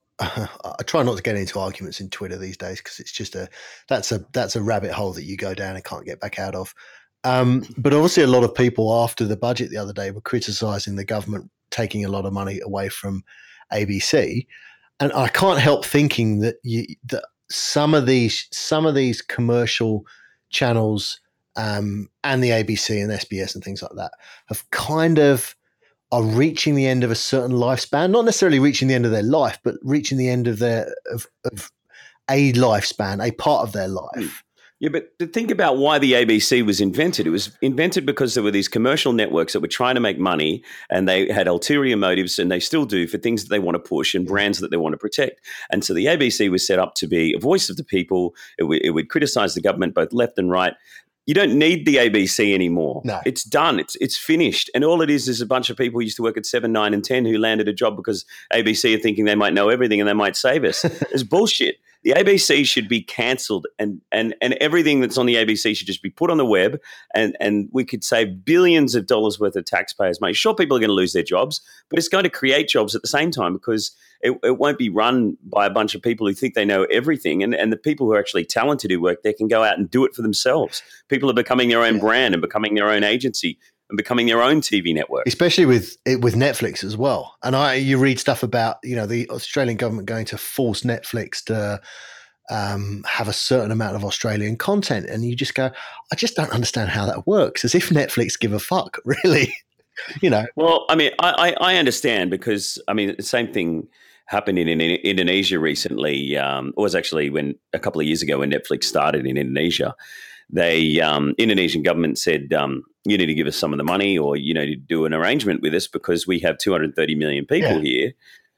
I try not to get into arguments in Twitter these days because it's just a that's a that's a rabbit hole that you go down and can't get back out of. Um, but obviously, a lot of people after the budget the other day were criticising the government taking a lot of money away from A B C, and I can't help thinking that you, that some of these some of these commercial channels um, and the A B C and S B S and things like that have kind of are reaching the end of a certain lifespan, not necessarily reaching the end of their life, but reaching the end of their of, of a lifespan, a part of their life. Yeah, but to think about why the A B C was invented. It was invented because there were these commercial networks that were trying to make money, and they had ulterior motives, and they still do, for things that they want to push and brands that they want to protect. And so the A B C was set up to be a voice of the people. It, w- it would criticize the government both left and right. You don't need the A B C anymore. No. It's done. It's it's finished. And all it is is a bunch of people who used to work at seven, nine, and ten who landed a job because A B C are thinking they might know everything and they might save us. It's bullshit. The A B C should be cancelled, and, and and everything that's on the A B C should just be put on the web, and, and we could save billions of dollars worth of taxpayers' money. Sure, people are going to lose their jobs, but it's going to create jobs at the same time, because it, it won't be run by a bunch of people who think they know everything, and, and the people who are actually talented who work there can go out and do it for themselves. People are becoming their own Yeah. brand and becoming their own agency and becoming their own T V network. Especially with with Netflix as well. And I, you read stuff about, you know, the Australian government going to force Netflix to um, have a certain amount of Australian content, and you just go, I just don't understand how that works. As if Netflix give a fuck, really. You know. Well, I mean, I, I, I understand, because I mean, the same thing happened in, in, in Indonesia recently. Um, it was actually when a couple of years ago when Netflix started in Indonesia. They um, Indonesian government said, um, you need to give us some of the money, or you know, to do an arrangement with us, because we have two hundred thirty million people Yeah. here,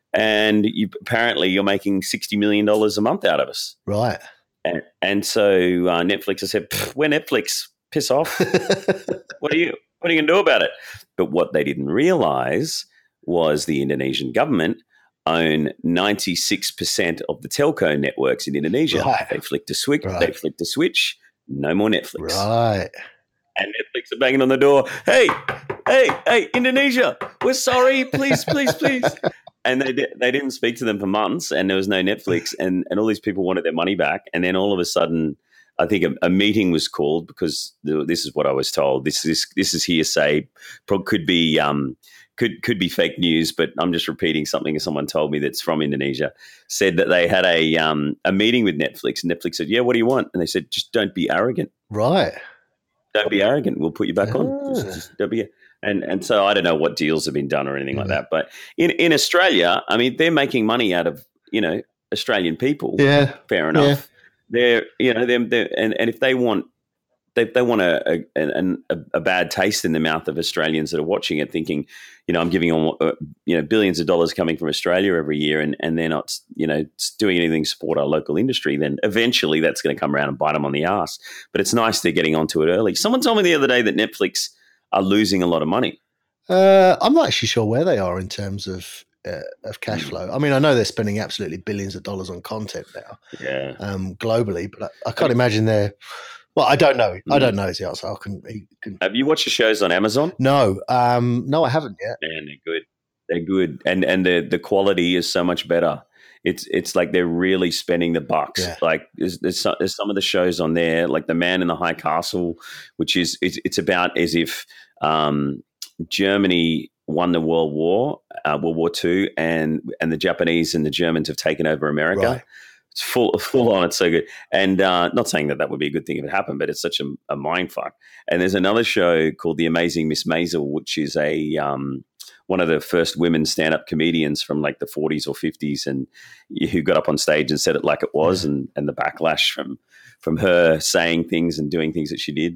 and you, apparently you're making sixty million dollars a month out of us. Right. And, and so uh, Netflix has said, we're Netflix, piss off. What are you What are you going to do about it? But what they didn't realize was the Indonesian government own ninety-six percent of the telco networks in Indonesia. Right. They flicked a switch. Right. They flicked a switch. No more Netflix. Right. And Netflix are banging on the door. Hey, hey, hey, Indonesia, we're sorry. Please, please, please. And they di- they didn't speak to them for months, and there was no Netflix, and, and all these people wanted their money back. And then all of a sudden, I think a, a meeting was called, because the, this is what I was told. This is this is hearsay. Pro- Could be um could could be fake news, but I'm just repeating something someone told me that's from Indonesia. Said that they had a um a meeting with Netflix, and Netflix said, "Yeah, what do you want?" And they said, "Just don't be arrogant. Right. Don't be arrogant. We'll put you back on. Just, Ah. just don't be." And and so I don't know what deals have been done or anything like Yeah. that. But in in Australia, I mean, they're making money out of, you know, Australian people. Yeah. Fair enough. Yeah. They're, you know, them, they're, and, and if they want, they, they want a, a, a, a bad taste in the mouth of Australians that are watching it, thinking, you know, I'm giving them, uh, you know, billions of dollars coming from Australia every year, and, and they're not, you know, doing anything to support our local industry, then eventually that's going to come around and bite them on the ass. But it's nice they're getting onto it early. Someone told me the other day that Netflix are losing a lot of money. Uh, I'm not actually sure where they are in terms of uh, of cash flow. I mean, I know they're spending absolutely billions of dollars on content now, Yeah. um, globally, but I, I can't imagine they're. Well, I don't know. I don't know is the answer. I can. can Have you watched the shows on Amazon? no, um, no, I haven't yet. Man, they're good. They're good, and and the the quality is so much better. It's it's like they're really spending the bucks. Yeah. Like there's there's some, there's some of the shows on there, like The Man in the High Castle, which is it's, it's about as if um, Germany won the World War, uh, World War Two, and and the Japanese and the Germans have taken over America. Right. It's full full on. It's so good, and uh, not saying that that would be a good thing if it happened, but it's such a, a mind fuck. And there's another show called The Amazing Miss Maisel, which is a um, one of the first women stand-up comedians from like the forties or fifties, and who got up on stage and said it like it was, and and the backlash from from her saying things and doing things that she did.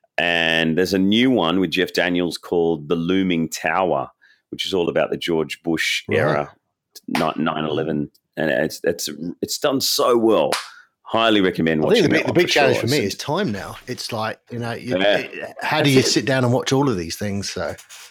And there's a new one with Jeff Daniels called The Looming Tower, which is all about the George Bush era, nine eleven, and it's it's it's done so well. Highly recommend I watching think the that big, the one big for challenge sure. for me It's- is time now. It's like, you know, you, Yeah. how do you sit down and watch all of these things? So,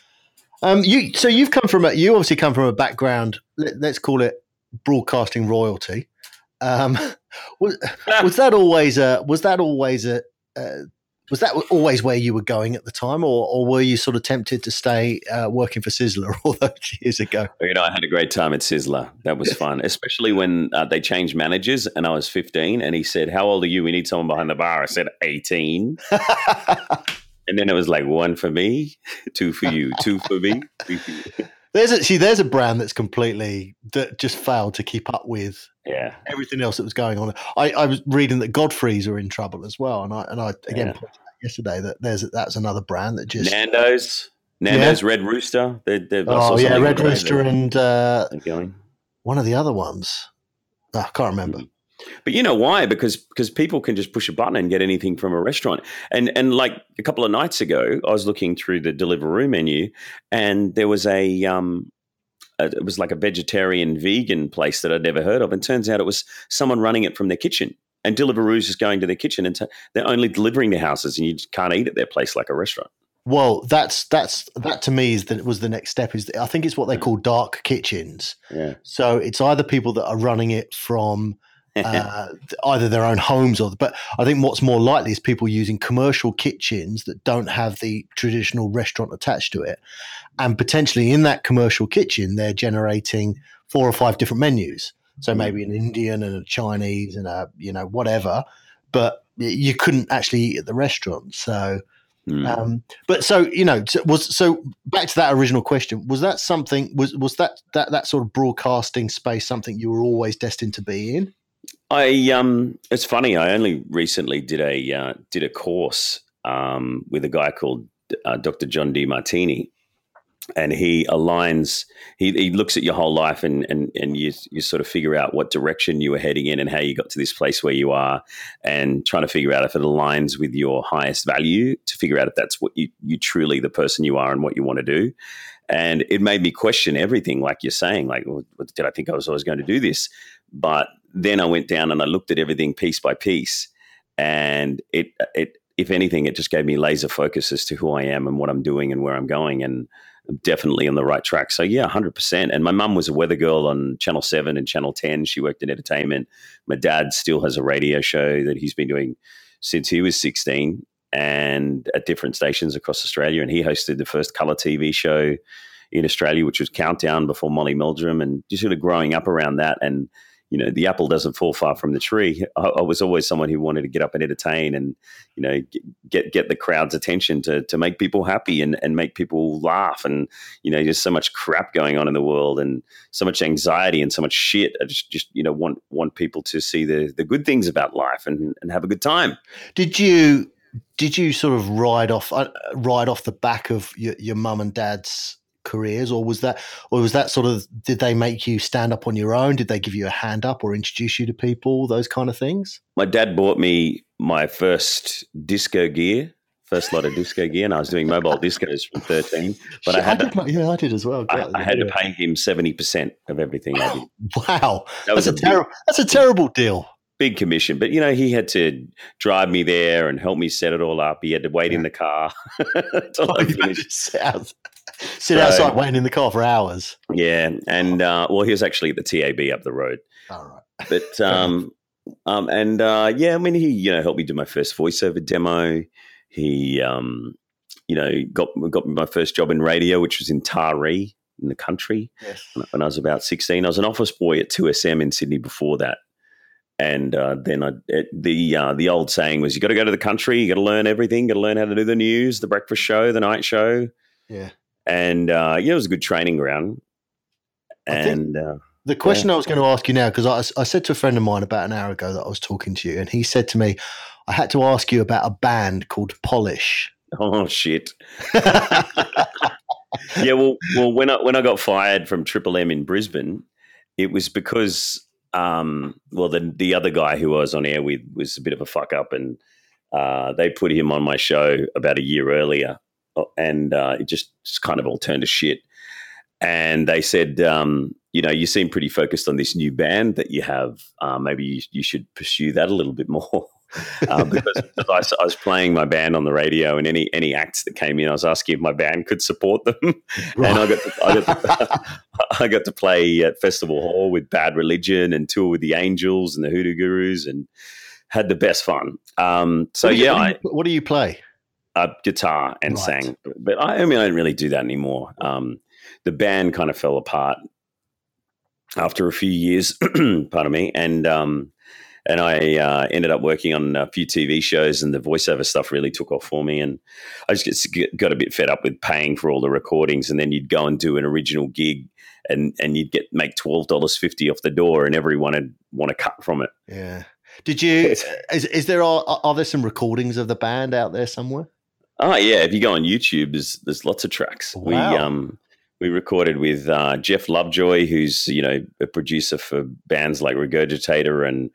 um, you so you've come from a, you obviously come from a background. Let, let's call it broadcasting royalty. Um, was, was that always a was that always a uh, was that always where you were going at the time, or, or were you sort of tempted to stay uh, working for Sizzler all those years ago? You know, I had a great time at Sizzler. That was fun, especially when uh, they changed managers and I was fifteen, and he said, "How old are you? We need someone behind the bar." I said, eighteen. And then it was like one for me, two for you, two for me, three for you. There's a, see, there's a brand that's completely that just failed to keep up with yeah everything else that was going on. I, I was reading that Godfrey's are in trouble as well, and I and I again Yeah. pointed out yesterday that there's that's another brand that just Nando's, Nando's Red Rooster. They're, they're, I saw oh yeah, something Red today Rooster that and uh, they're going. one of the other ones. Oh, I can't remember. Mhm. But you know why? Because because people can just push a button and get anything from a restaurant. And and like a couple of nights ago, I was looking through the Deliveroo menu, and there was a um, a, it was like a vegetarian vegan place that I'd never heard of, and turns out it was someone running it from their kitchen. And Deliveroo's just going to their kitchen, and t- they're only delivering to houses, and you just can't eat at their place like a restaurant. Well, that's that's that to me is that was the next step. Is I think it's what they call dark kitchens. Yeah. So it's either people that are running it from uh, either their own homes or, but I think what's more likely is people using commercial kitchens that don't have the traditional restaurant attached to it, and potentially in that commercial kitchen they're generating four or five different menus. So maybe an Indian and a Chinese and a you know whatever, but you couldn't actually eat at the restaurant. So. Mm. Um, but so you know, was so back to that original question. Was that something? Was was that that that sort of broadcasting space something you were always destined to be in? I um, it's funny. I only recently did a uh, did a course um, with a guy called uh, Doctor John Demartini, and he aligns. He, he looks at your whole life, and and and you you sort of figure out what direction you were heading in, and how you got to this place where you are, and trying to figure out if it aligns with your highest value. To figure out if that's what you you truly the person you are and what you want to do. And it made me question everything, like you're saying. Like, well, did I think I was always going to do this? But then I went down and I looked at everything piece by piece, and it it if anything, it just gave me laser focus as to who I am and what I'm doing and where I'm going, and I'm definitely on the right track. So yeah, one hundred percent. And my mum was a weather girl on Channel seven and Channel ten. She worked in entertainment. My dad still has a radio show that he's been doing since he was sixteen, and at different stations across Australia. And he hosted the first colour T V show in Australia, which was Countdown before Molly Meldrum, and just sort of growing up around that. And you know, the apple doesn't fall far from the tree. I, I was always someone who wanted to get up and entertain, and you know, get get the crowd's attention to to make people happy and, and make people laugh. And you know, there's so much crap going on in the world, and so much anxiety and so much shit. I just just you know want want people to see the the good things about life and and have a good time. Did you did you sort of ride off uh, ride off the back of your, your mum and dad's careers, or was that or was that sort of, did they make you stand up on your own? Did they give you a hand up or introduce you to people, those kind of things? My dad bought me my first disco gear, first lot of disco gear, and I was doing mobile discos from thirteen. But I had I did, to, yeah, I did as well. I, I had to pay him seventy percent of everything I did. Wow, That was that's a, a terrible. That's a terrible deal. Big commission, but you know, he had to drive me there and help me set it all up. He had to wait yeah. in the car until I finished. sit out, sit so, outside waiting in the car for hours. Yeah, and uh, well, he was actually at the T A B up the road. All right, but um, um, and uh, yeah, I mean, he you know helped me do my first voiceover demo. He um, you know got got me my first job in radio, which was in Taree in the country. Yes. When I was about sixteen, I was an office boy at two S M in Sydney before that. And uh, then I, it, the uh, the old saying was, you got to go to the country, you got to learn everything, got to learn how to do the news, the breakfast show, the night show. Yeah. And, uh, yeah, it was a good training ground. And uh, the question yeah. I was going to ask you now, because I, I said to a friend of mine about an hour ago that I was talking to you, and he said to me, I had to ask you about a band called Polish. Oh, shit. yeah, well, well, when I, when I got fired from Triple M in Brisbane, it was because... Um, well, the the other guy who I was on air with was a bit of a fuck up, and uh, they put him on my show about a year earlier, and uh, it just, just kind of all turned to shit. And they said, um, you know, you seem pretty focused on this new band that you have. Uh, maybe you, you should pursue that a little bit more. uh, because because I, I was playing my band on the radio, and any any acts that came in, I was asking if my band could support them. Right. And I got to, I, got to, I got to play at Festival Hall with Bad Religion and tour with the Angels and the Hoodoo Gurus, and had the best fun. Um, so what yeah, you, I, what do you play? Uh, guitar and right. sang, but I, I mean, I don't really do that anymore. Um, the band kind of fell apart after a few years. Pardon me, and. Um, and I uh, ended up working on a few T V shows, and the voiceover stuff really took off for me. And I just get, got a bit fed up with paying for all the recordings, and then you'd go and do an original gig, and, and you'd get make twelve dollars fifty off the door, and everyone would want to cut from it. Yeah. Did you? Is is there are, are there some recordings of the band out there somewhere? Oh yeah, if you go on YouTube, there's there's lots of tracks. Wow. We um we recorded with uh, Jeff Lovejoy, who's you know a producer for bands like Regurgitator and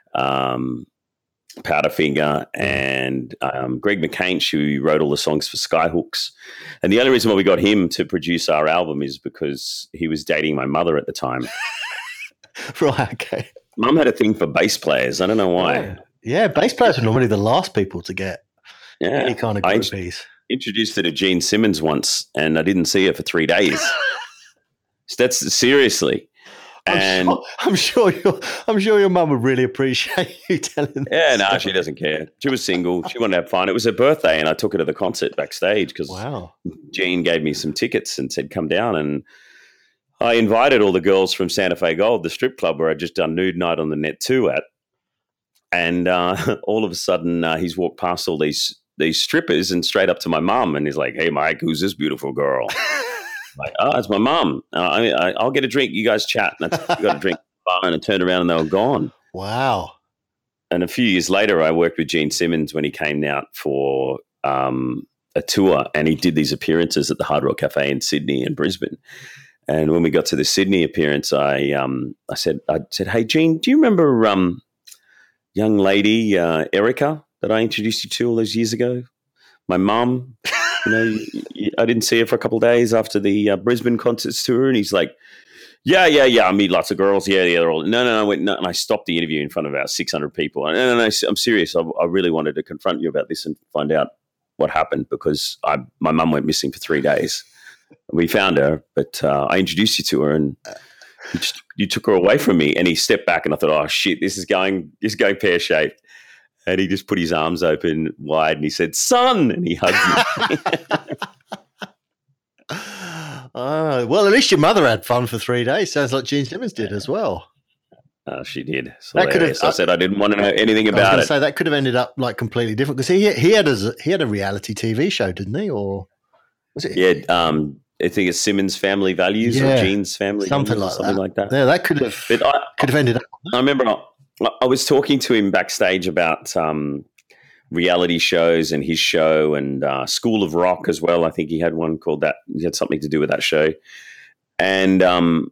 um, Powderfinger, and um, Greg McCainch, who wrote all the songs for Skyhooks. And the only reason why we got him to produce our album is because he was dating my mother at the time. Right. Okay. Mum had a thing for bass players. I don't know why. Yeah, yeah bass players are normally the last people to get yeah. any kind of I groupies. Introduced her to Gene Simmons once, and I didn't see her for three days. So that's seriously. And I'm sure, I'm sure your I'm sure your mum would really appreciate you telling them. Yeah, no, she doesn't care. She was single. She wanted to have fun. It was her birthday, and I took her to the concert backstage because wow. Gene gave me some tickets and said, "Come down." And I invited all the girls from Santa Fe Gold, the strip club where I'd just done Nude Night on the Net two at. And uh, all of a sudden, uh, he's walked past all these these strippers and straight up to my mum, and he's like, "Hey, Mike, who's this beautiful girl?" Like, oh, it's my mum. Uh, I, I, I'll get a drink. You guys chat. And I got a drink, and I turned around, and they were gone. Wow. And a few years later, I worked with Gene Simmons when he came out for um, a tour, and he did these appearances at the Hard Rock Cafe in Sydney and Brisbane. And when we got to the Sydney appearance, I um, I said, I said, "Hey, Gene, do you remember um, young lady uh, Erica that I introduced you to all those years ago? My mum." You know, you, you, I didn't see her for a couple of days after the uh, Brisbane concerts tour, and he's like, "Yeah, yeah, yeah. I meet lots of girls. Yeah, yeah, they're all no, no, no." I went, no, and I stopped the interview in front of about six hundred people. And, no, no, no, I'm serious. I, I really wanted to confront you about this and find out what happened because I, my mum went missing for three days. We found her, but uh, I introduced you to her, and you, just, you took her away from me. And he stepped back, and I thought, "Oh shit, this is going, this is going pear shaped." And he just put his arms open wide and he said, "Son," and he hugged me. Oh, well, at least your mother had fun for three days. Sounds like Gene Simmons did as well. Uh, she did. That could have, I said I didn't want to know anything about I was it. Say that could have ended up like completely different because he he had a he had a reality T V show, didn't he? Or was it? Yeah, um, I think it's Simmons Family Values yeah, or Gene's Family something Values like or something that. like that. Yeah, that could have but I, could have ended up. I remember I, I was talking to him backstage about um, reality shows and his show and uh, School of Rock as well. I think he had one called that. He had something to do with that show. And um,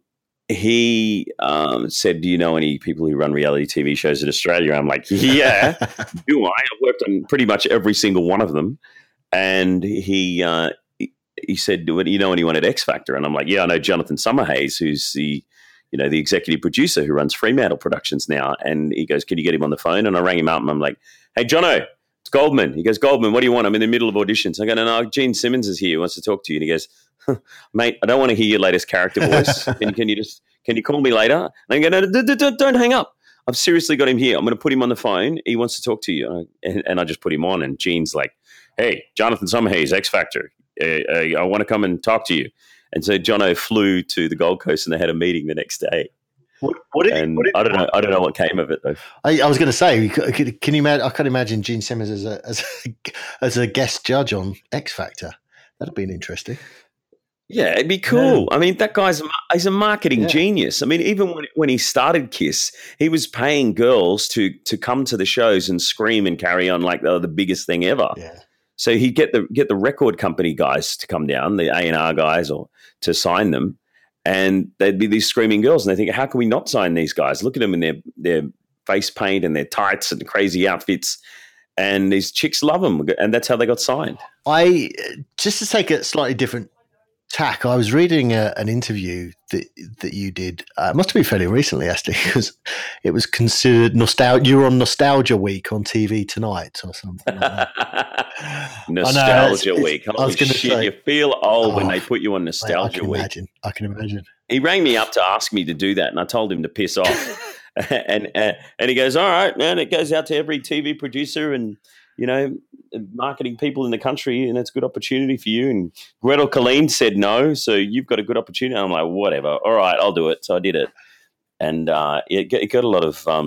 he um, said, "Do you know any people who run reality T V shows in Australia?" I'm like, "Yeah, do I? I've worked on pretty much every single one of them." And he uh, he, he said, "Do you know anyone at X Factor?" And I'm like, "Yeah, I know Jonathan Summerhays, who's the you know the executive producer who runs Fremantle Productions now." And he goes, "Can you get him on the phone?" And I rang him up, and I'm like, "Hey, Jono, it's Goldman." He goes, "Goldman, what do you want? I'm in the middle of auditions." I go, "No, no, Gene Simmons is here. He wants to talk to you." And he goes, "Mate, I don't want to hear your latest character voice. Can, can you just can you call me later?" And I go, "No, no, don't, don't hang up. I've seriously got him here. I'm going to put him on the phone. He wants to talk to you." And, and I just put him on, and Gene's like, "Hey, Jonathan Summerhays, X Factor. Uh, uh, I want to come and talk to you." And so Jono flew to the Gold Coast, and they had a meeting the next day. What, what did, and what did, I don't know. I don't know what came of it though. I, I was going to say, can, can you imagine? I can imagine Gene Simmons as a as a, as a guest judge on X Factor. That'd be interesting. Yeah, it'd be cool. Yeah. I mean, that guy's a, he's a marketing yeah. genius. I mean, even when when he started Kiss, he was paying girls to to come to the shows and scream and carry on like they're the biggest thing ever. Yeah. So he'd get the get the record company guys to come down, the A and R guys, or to sign them, and they'd be these screaming girls, and they think, "How can we not sign these guys? Look at them in their their face paint and their tights and crazy outfits." And these chicks love them, and that's how they got signed. I just to take a slightly different tack. I was reading a, an interview that that you did. Uh, it must have been fairly recently, actually, because it was considered nostalgia. You were on Nostalgia Week on T V Tonight or something. Like that. Nostalgia know, it's, Week. It's, I was going to say, you feel old oh, when they put you on Nostalgia I can Week. Imagine, I can imagine. He rang me up to ask me to do that, and I told him to piss off. and uh, and he goes, "All right, man. It goes out to every T V producer and." You know, marketing people in the country, and it's a good opportunity for you. And Gretel Colleen said no, so you've got a good opportunity. And I'm like, whatever. All right, I'll do it. So I did it. And uh, it, it got a lot of um,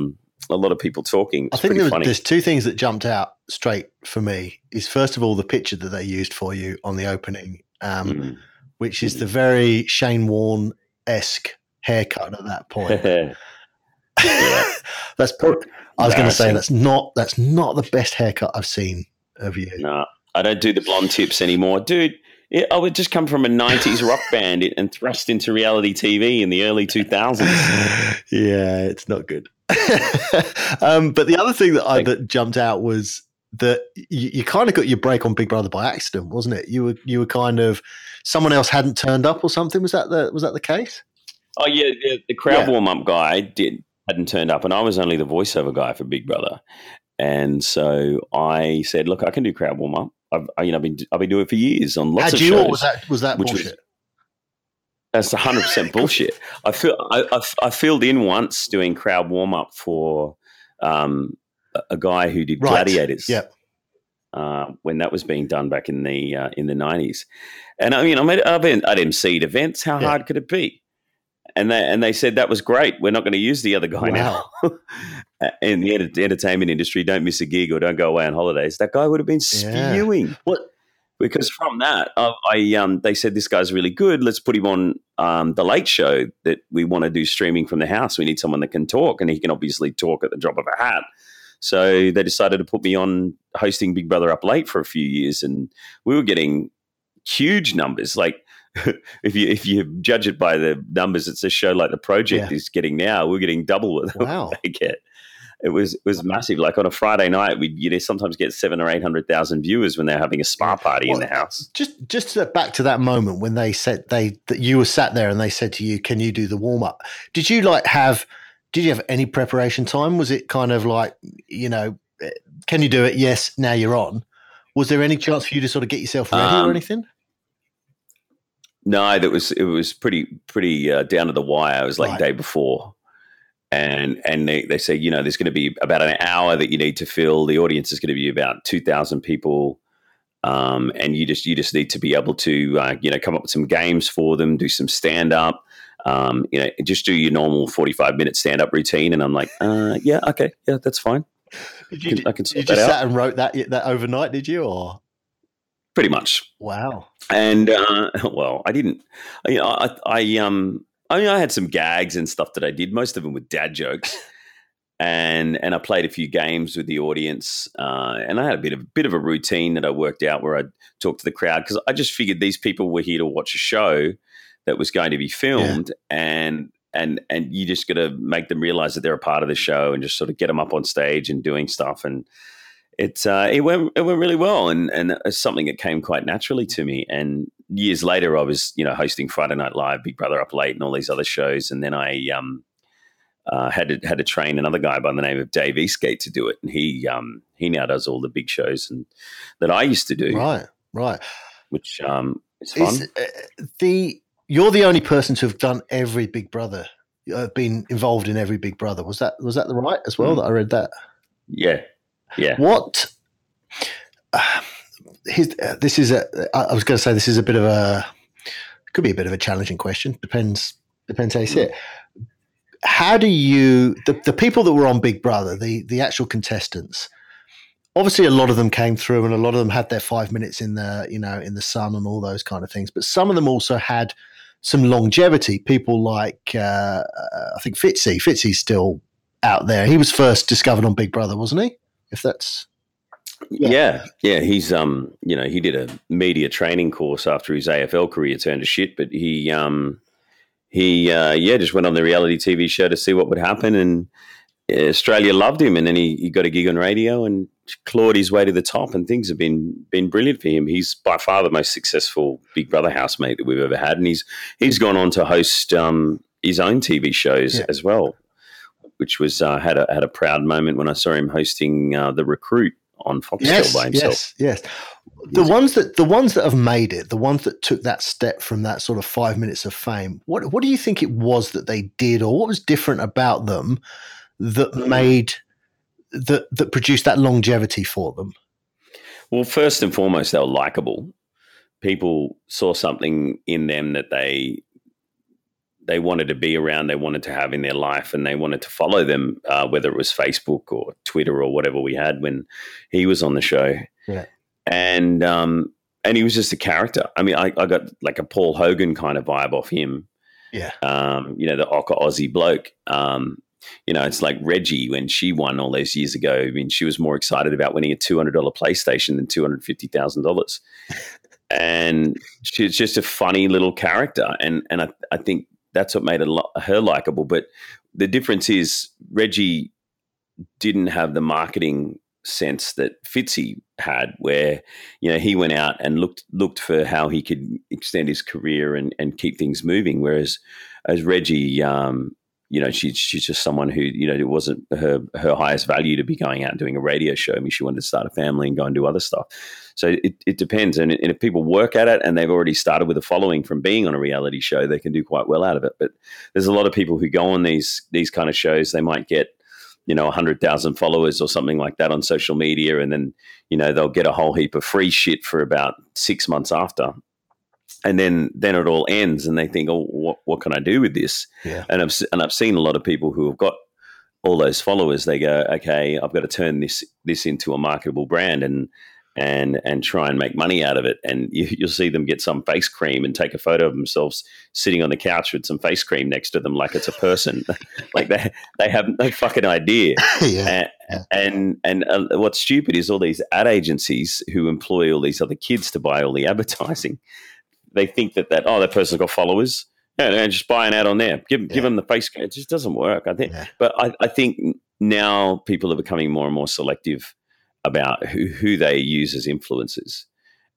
a lot of people talking. It's I think pretty there was, funny. there's two things that jumped out straight for me. Is first of all the picture that they used for you on the opening, um, Mm. which is the very Shane Warne-esque haircut at that point. That's probably, I was going to say that's not that's not the best haircut I've seen of you. No, I don't do the blonde tips anymore, dude. It, I would just come from a nineties rock band and thrust into reality T V in the early two thousands. Yeah, it's not good. um, but the other thing that I, that jumped out was that you, you kind of got your break on Big Brother by accident, wasn't it? You were you were kind of someone else hadn't turned up or something. Was that the was that the case? Oh yeah, the, the crowd Yeah. warm up guy did hadn't turned up, and I was only the voiceover guy for Big Brother, and so I said, "Look, I can do crowd warm up. I've I, you know I've been I've been doing it for years on lots Had of you, shows." or was that was that which bullshit? was- That's one hundred percent bullshit. I feel I, I, I filled in once doing crowd warm up for um, a, a guy who did Right. Gladiators. Yep. Uh, when that was being done back in the uh, in the nineties, and I mean, I mean, I've been I'd emceed events. How Yeah. hard could it be? And they and they said that was great. We're not going to use the other guy Wow. now. In the enter- entertainment industry, don't miss a gig or don't go away on holidays. That guy would have been Yeah. spewing. What? Because from that, I, I um, they said this guy's really good. Let's put him on um, the Late Show that we want to do streaming from the house. We need someone that can talk, and he can obviously talk at the drop of a hat. So they decided to put me on hosting Big Brother Up Late for a few years, and we were getting huge numbers. Like if you if you judge it by the numbers, it's a show like The Project Yeah. is getting now. We're getting double what Wow. they get. It was it was massive. Like on a Friday night, we'd you know, sometimes get seven or eight hundred thousand viewers when they're having a spa party Well, in the house. Just just to, back to that moment when they said they that you were sat there and they said to you, "Can you do the warm up?" Did you like have? Did you have any preparation time? Was it kind of like, you know, eh, can you do it? Yes. Now you're on. Was there any chance for you to sort of get yourself ready Um, or anything? No, that was it was pretty pretty uh, down to the wire. It was like Right. day before. And and they, they say, you know, there's going to be about an hour that you need to fill. The audience is going to be about two thousand people. Um, and you just you just need to be able to, uh, you know, come up with some games for them, do some stand-up, um, you know, just do your normal forty-five minute stand-up routine. And I'm like, uh, yeah, okay, yeah, that's fine. Did I can, I can you sort just that out. sat and wrote that that overnight? Did you? Or Pretty much. wow, And uh, well, I didn't. You know, I, I um, I mean, I had some gags and stuff that I did. Most of them were dad jokes, and and I played a few games with the audience. Uh, and I had a bit of bit of a routine that I worked out where I'd talk to the crowd because I just figured these people were here to watch a show that was going to be filmed, and and and you just got to make them realize that they're a part of the show and just sort of get them up on stage and doing stuff and. It uh, it went it went really well, and and it's something that came quite naturally to me. And years later, I was you know hosting Friday Night Live, Big Brother Up Late, and all these other shows. And then I um uh, had to had to train another guy by the name of Dave Eastgate to do it, and he um he now does all the big shows and that I used to do, right, right. which um is fun. Is uh, the you're the only person to have done every Big Brother, uh, been involved in every Big Brother. Was that was that the right as well? Mm. That I read that. yeah, yeah. What? Uh, his, uh, this is a. I I was going to say this is a bit of a. Could be a bit of a challenging question. Depends. Depends how you see it. How do you the the people that were on Big Brother, the the actual contestants? Obviously, a lot of them came through, and a lot of them had their five minutes in the you know in the sun and all those kind of things. But some of them also had some longevity. People like uh, I think Fitzy. Fitzy's still out there. He was first discovered on Big Brother, wasn't he? If that's Yeah. yeah, yeah. He's um, you know, he did a media training course after his A F L career turned to shit, but he um, he uh, yeah, just went on the reality T V show to see what would happen, and Australia loved him, and then he, he got a gig on radio and clawed his way to the top, and things have been been brilliant for him. He's by far the most successful Big Brother housemate that we've ever had, and he's he's gone on to host um, his own T V shows Yeah. as well, which was uh, had a had a proud moment when I saw him hosting uh, The Recruit on Foxtel yes, by himself. yes, yes. The ones that the ones that have made it, the ones that took that step from that sort of five minutes of fame. What what do you think it was that they did, or what was different about them that made that that produced that longevity for them? Well, first and foremost, they were likable. People saw something in them that they they wanted to be around, they wanted to have in their life, and they wanted to follow them, uh, whether it was Facebook or Twitter or whatever we had when he was on the show. Yeah. And um, and he was just a character. I mean, I, I got like a Paul Hogan kind of vibe off him. Yeah. Um, you know, the Ocker Aussie bloke. Um, you know, it's like Reggie when she won all those years ago. I mean, she was more excited about winning a two hundred dollars PlayStation than two hundred fifty thousand dollars. And she's just a funny little character. And and I, I think that's what made her likable. But the difference is Reggie didn't have the marketing sense that Fitzy had, where, you know, he went out and looked looked for how he could extend his career and, and keep things moving. Whereas as Reggie, um, you know, she, she's just someone who, you know, it wasn't her her highest value to be going out and doing a radio show. I mean, she wanted to start a family and go and do other stuff. So it, it depends. And, and if people work at it and they've already started with a following from being on a reality show, they can do quite well out of it. But there's a lot of people who go on these these kind of shows. They might get, you know, one hundred thousand followers or something like that on social media. And then, you know, they'll get a whole heap of free shit for about six months after. And then, then it all ends, and they think, "Oh, what, what can I do with this?" Yeah. And I've and I've seen a lot of people who have got all those followers. They go, "Okay, I've got to turn this this into a marketable brand and and and try and make money out of it." And you, you'll see them get some face cream and take a photo of themselves sitting on the couch with some face cream next to them, like it's a person. Like they they have no fucking idea. yeah. And and, and uh, what's stupid is all these ad agencies who employ all these other kids to buy all the advertising. They think that, that oh, that person's got followers. Yeah, and just buy an ad on there. Give, yeah. give them the face. It just doesn't work, I think. Yeah. But I, I think now people are becoming more and more selective about who, who they use as influencers.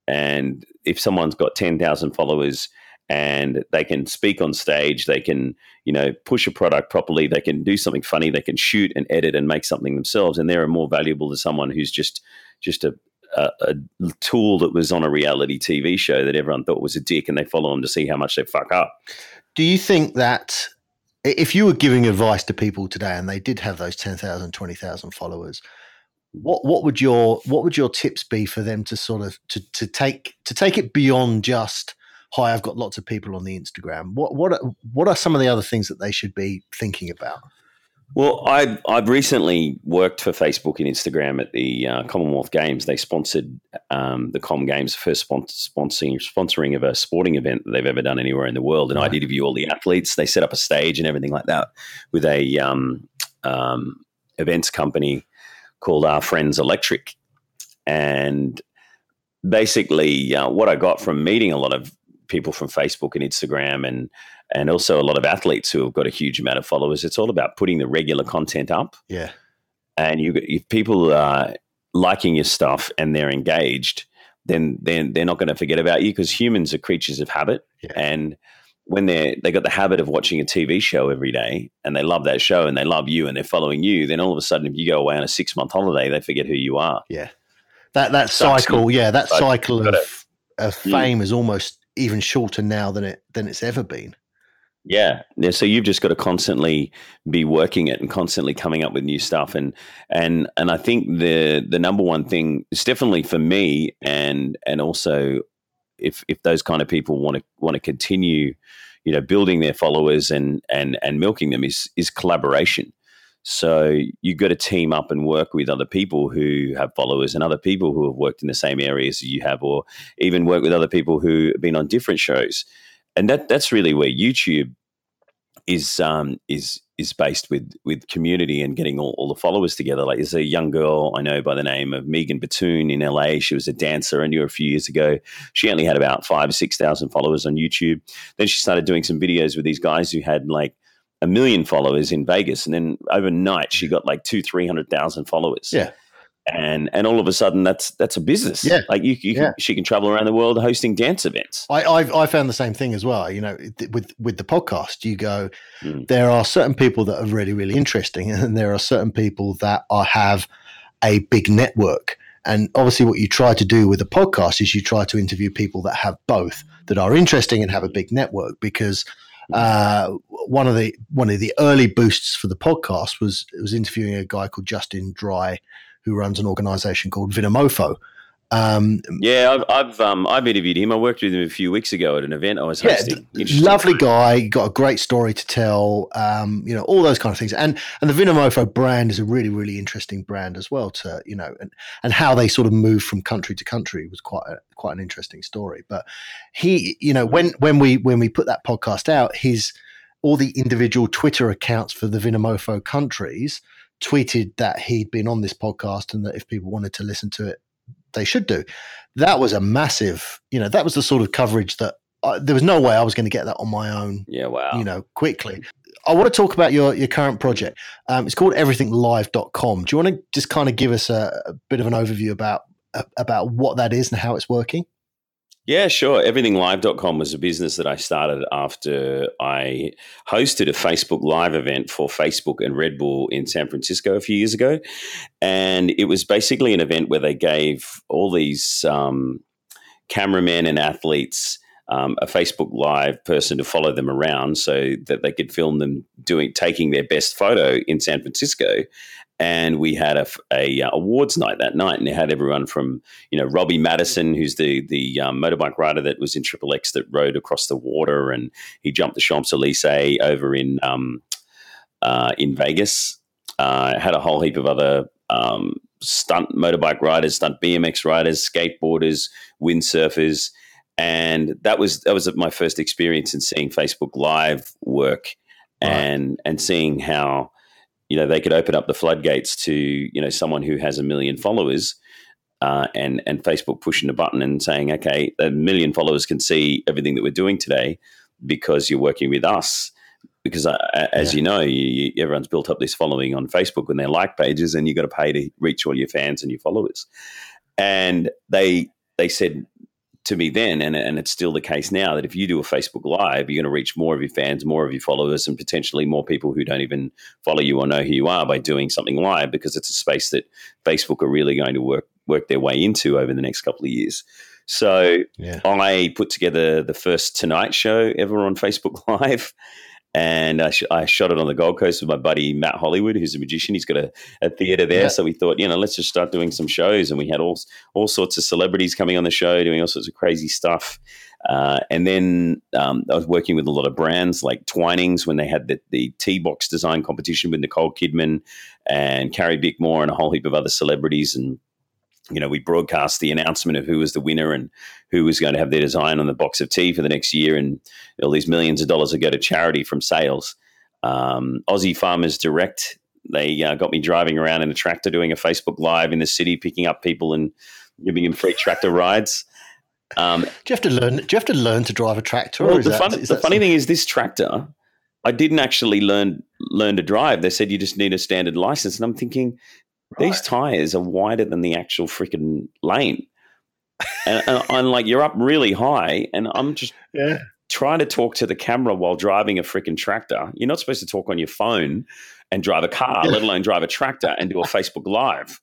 And if someone's got ten thousand followers and they can speak on stage, they can, you know, push a product properly, they can do something funny, they can shoot and edit and make something themselves, and they're more valuable than someone who's just just a A, a tool that was on a reality T V show that everyone thought was a dick, and they follow them to see how much they fuck up. Do you think that if you were giving advice to people today and they did have those ten thousand, twenty thousand followers, what what would your what would your tips be for them to sort of to to take to take it beyond just, hi, I've got lots of people on the Instagram? What what are, what are some of the other things that they should be thinking about? Well, I, I've recently worked for Facebook and Instagram at the uh, Commonwealth Games. They sponsored um, the Com Games, first sponsor, sponsoring, sponsoring of a sporting event that they've ever done anywhere in the world. And right. I did interview all the athletes. They set up a stage and everything like that with a um, um, events company called Our Friends Electric. And basically uh, what I got from meeting a lot of people from Facebook and Instagram and and also a lot of athletes who have got a huge amount of followers, it's all about putting the regular content up. Yeah. And you, if people are liking your stuff and they're engaged, then, then they're not going to forget about you, because humans are creatures of habit. Yeah. And when they're, they got the habit of watching a T V show every day and they love that show and they love you and they're following you, then all of a sudden if you go away on a six month holiday, they forget who you are. Yeah. That, that cycle, yeah, that cycle of, of fame mm. is almost even shorter now than it, than it's ever been. Yeah. yeah. So you've just got to constantly be working it and constantly coming up with new stuff. And, and, and I think the, the number one thing is definitely for me, and, and also if, if those kind of people want to, want to continue, you know, building their followers and, and, and milking them is, is collaboration. So you've got to team up and work with other people who have followers and other people who have worked in the same areas as you have, or even work with other people who have been on different shows. And that that's really where YouTube is um, is is based with with community and getting all, all the followers together. Like there's a young girl I know by the name of Megan Batoon in L A. She was a dancer. I knew her a few years ago. She only had about five or six thousand followers on YouTube. Then she started doing some videos with these guys who had like a million followers in Vegas, and then overnight she got like two, three hundred thousand followers. Yeah. And and all of a sudden, that's that's a business. Yeah, like you, you yeah. can, she can travel around the world hosting dance events. I I've, I found the same thing as well. You know, with with the podcast, you go, mm. there are certain people that are really really interesting, and there are certain people that are have a big network. And obviously, what you try to do with a podcast is you try to interview people that have both, that are interesting and have a big network. Because uh, one of the one of the early boosts for the podcast was was interviewing a guy called Justin Dry, who runs an organization called Vinomofo. Um, yeah, I've I've, um, I've interviewed him. I worked with him a few weeks ago at an event I was hosting. Yeah, lovely guy, got a great story to tell. Um, you know, all those kind of things, and and the Vinomofo brand is a really really interesting brand as well. To you know, and and how they sort of moved from country to country was quite a, quite an interesting story. But he, you know, when when we when we put that podcast out, his all the individual Twitter accounts for the Vinomofo countries tweeted that he'd been on this podcast and that if people wanted to listen to it, they should do. That was a massive, you know, that was the sort of coverage that uh, there was no way I was going to get that on my own. Yeah, wow. You know, quickly. I want to talk about your, your current project. Um, it's called everything live dot com. Do you want to just kind of give us a, a bit of an overview about uh, about what that is and how it's working? Yeah, sure. everything live dot com was a business that I started after I hosted a Facebook Live event for Facebook and Red Bull in San Francisco a few years ago. And it was basically an event where they gave all these um, cameramen and athletes um, a Facebook Live person to follow them around so that they could film them doing taking their best photo in San Francisco. And we had a, a uh, awards night that night, and it had everyone from, you know, Robbie Madison, who's the the um, motorbike rider that was in Triple X that rode across the water, and he jumped the Champs-Élysées over in um, uh, in Vegas. Uh, had a whole heap of other um, stunt motorbike riders, stunt B M X riders, skateboarders, windsurfers, and that was that was my first experience in seeing Facebook Live work, right. and and seeing how, you know, they could open up the floodgates to, you know, someone who has a million followers uh, and, and Facebook pushing a button and saying, okay, a million followers can see everything that we're doing today because you're working with us. Because uh, as yeah. you know, you, you, everyone's built up this following on Facebook when they're like pages, and you've got to pay to reach all your fans and your followers. And they they said to me then, and, and it's still the case now, that if you do a Facebook Live, you're going to reach more of your fans, more of your followers, and potentially more people who don't even follow you or know who you are by doing something live, because it's a space that Facebook are really going to work work their way into over the next couple of years. So yeah. I put together the first Tonight Show ever on Facebook Live. And I, sh- I shot it on the Gold Coast with my buddy Matt Hollywood, who's a magician. He's got a, a theatre there. Yeah. So we thought, you know, let's just start doing some shows. And we had all all sorts of celebrities coming on the show, doing all sorts of crazy stuff. Uh, and then um, I was working with a lot of brands like Twinings when they had the, the T-Box design competition with Nicole Kidman and Carrie Bickmore and a whole heap of other celebrities. And you know, we broadcast the announcement of who was the winner and who was going to have their design on the box of tea for the next year, and all these millions of dollars that go to charity from sales. Um, Aussie Farmers Direct, they uh, got me driving around in a tractor doing a Facebook Live in the city, picking up people and giving them free tractor rides. Um, do you have to learn? Do you have to learn to drive a tractor? Well, or is the, that, fun, is the that funny something? thing is, this tractor, I didn't actually learn learn to drive. They said you just need a standard license, and I'm thinking, right. These tires are wider than the actual freaking lane. And, and I'm like, you're up really high, and I'm just yeah. trying to talk to the camera while driving a freaking tractor. You're not supposed to talk on your phone and drive a car, let alone drive a tractor and do a Facebook Live.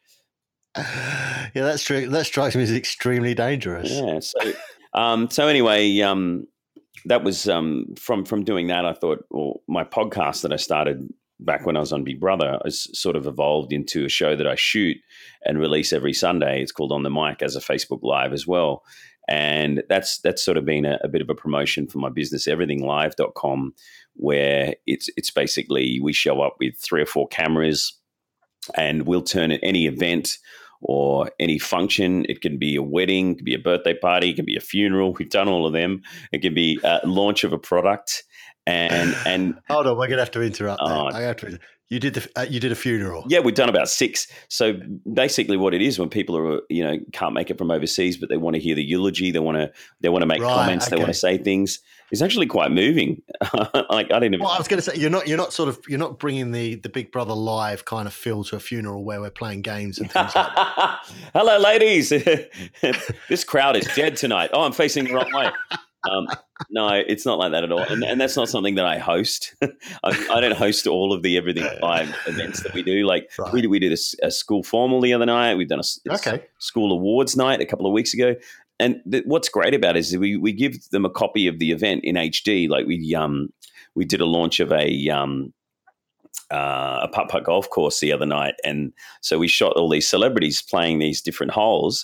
Yeah, that's true. That strikes me as extremely dangerous. Yeah. So, um, so anyway, um, that was um, from from doing that. I thought, well, my podcast that I started back when I was on Big Brother has sort of evolved into a show that I shoot and release every Sunday. It's called On the Mic as a Facebook Live as well. And that's that's sort of been a, a bit of a promotion for my business, everything live dot com, where it's it's basically we show up with three or four cameras and we'll turn at any event or any function. It can be a wedding, it can be a birthday party, it can be a funeral. We've done all of them. It can be a launch of a product. And and hold on, we're gonna have to interrupt. Uh, I have to. You did the uh, you did a funeral. Yeah, we've done about six. So basically, what it is when people are you know can't make it from overseas, but they want to hear the eulogy, they want to they want to make right, comments, okay. They want to say things. It's actually quite moving. Like I didn't. Even- well, I was going to say you're not you're not sort of you're not bringing the the Big Brother Live kind of feel to a funeral where we're playing games and things like that. Hello, ladies. This crowd is dead tonight. Oh, I'm facing the wrong way. Um, no, it's not like that at all, and, and that's not something that I host. I, I don't host all of the Everything Live events that we do. Like right. we we did a, a school formal the other night. We've done a, a okay. school awards night a couple of weeks ago. And th- what's great about it is we we give them a copy of the event in H D. Like we um we did a launch of a um uh, a putt putt golf course the other night, and so we shot all these celebrities playing these different holes.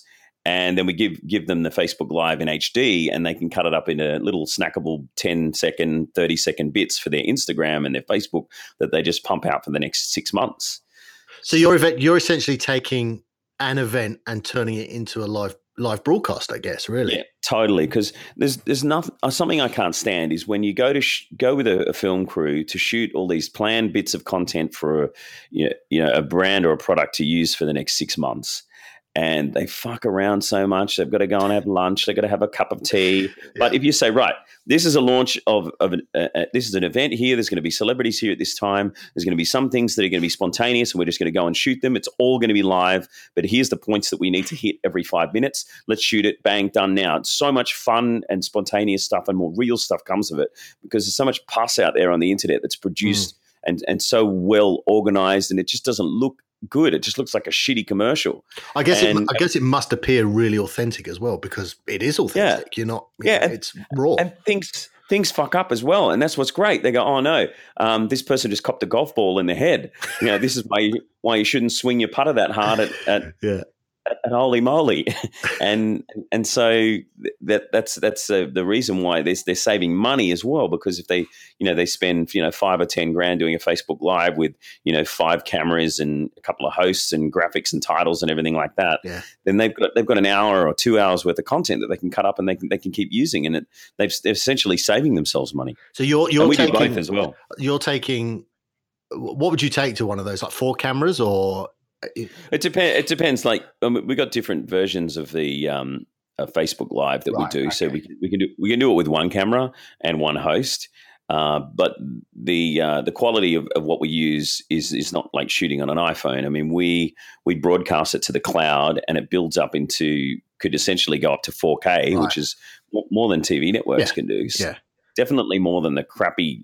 and then we give give them the Facebook Live in H D, and they can cut it up into little snackable ten second, thirty second bits for their Instagram and their Facebook that they just pump out for the next six months. So you're you're essentially taking an event and turning it into a live live broadcast, I guess, really. Yeah, totally. Because there's there's nothing something I can't stand is when you go to sh- go with a, a film crew to shoot all these planned bits of content for a, you know, you know a brand or a product to use for the next six months. And they fuck around so much. They've got to go and have lunch. They've got to have a cup of tea. Yeah. But if you say, right, this is a launch of, of an, uh, uh, this is an event here. There's going to be celebrities here at this time. There's going to be some things that are going to be spontaneous, and we're just going to go and shoot them. It's all going to be live. But here's the points that we need to hit every five minutes. Let's shoot it. Bang, done now. It's so much fun and spontaneous stuff, and more real stuff comes of it because there's so much pus out there on the internet that's produced mm. and and so well organized, and it just doesn't look good. It just looks like a shitty commercial. I guess and, it, I guess it must appear really authentic as well because it is authentic. Yeah. You're not, you yeah, know, and, it's raw. And things things fuck up as well, and that's what's great. They go, oh no, um, this person just copped a golf ball in the head. You know, this is why you, why you shouldn't swing your putter that hard at, at yeah. And holy moly, and and so that that's that's uh, the reason why they're they're saving money as well, because if they you know they spend you know five or ten grand doing a Facebook Live with you know five cameras and a couple of hosts and graphics and titles and everything like that, yeah. then they've got they've got an hour or two hours worth of content that they can cut up and they can they can keep using, and it they've they're essentially saving themselves money. So you're you're and we taking do both as well. You're taking what would you take to one of those, like four cameras or? It depends. It depends. Like um, we got different versions of the um, of Facebook Live that right, we do. okay. So we can, we can do we can do it with one camera and one host. Uh, but the uh, the quality of, of what we use is is not like shooting on an iPhone. I mean, we we broadcast it to the cloud, and it builds up into could essentially go up to four K, right. which is more than T V networks yeah. can do. So yeah, definitely more than the crappy,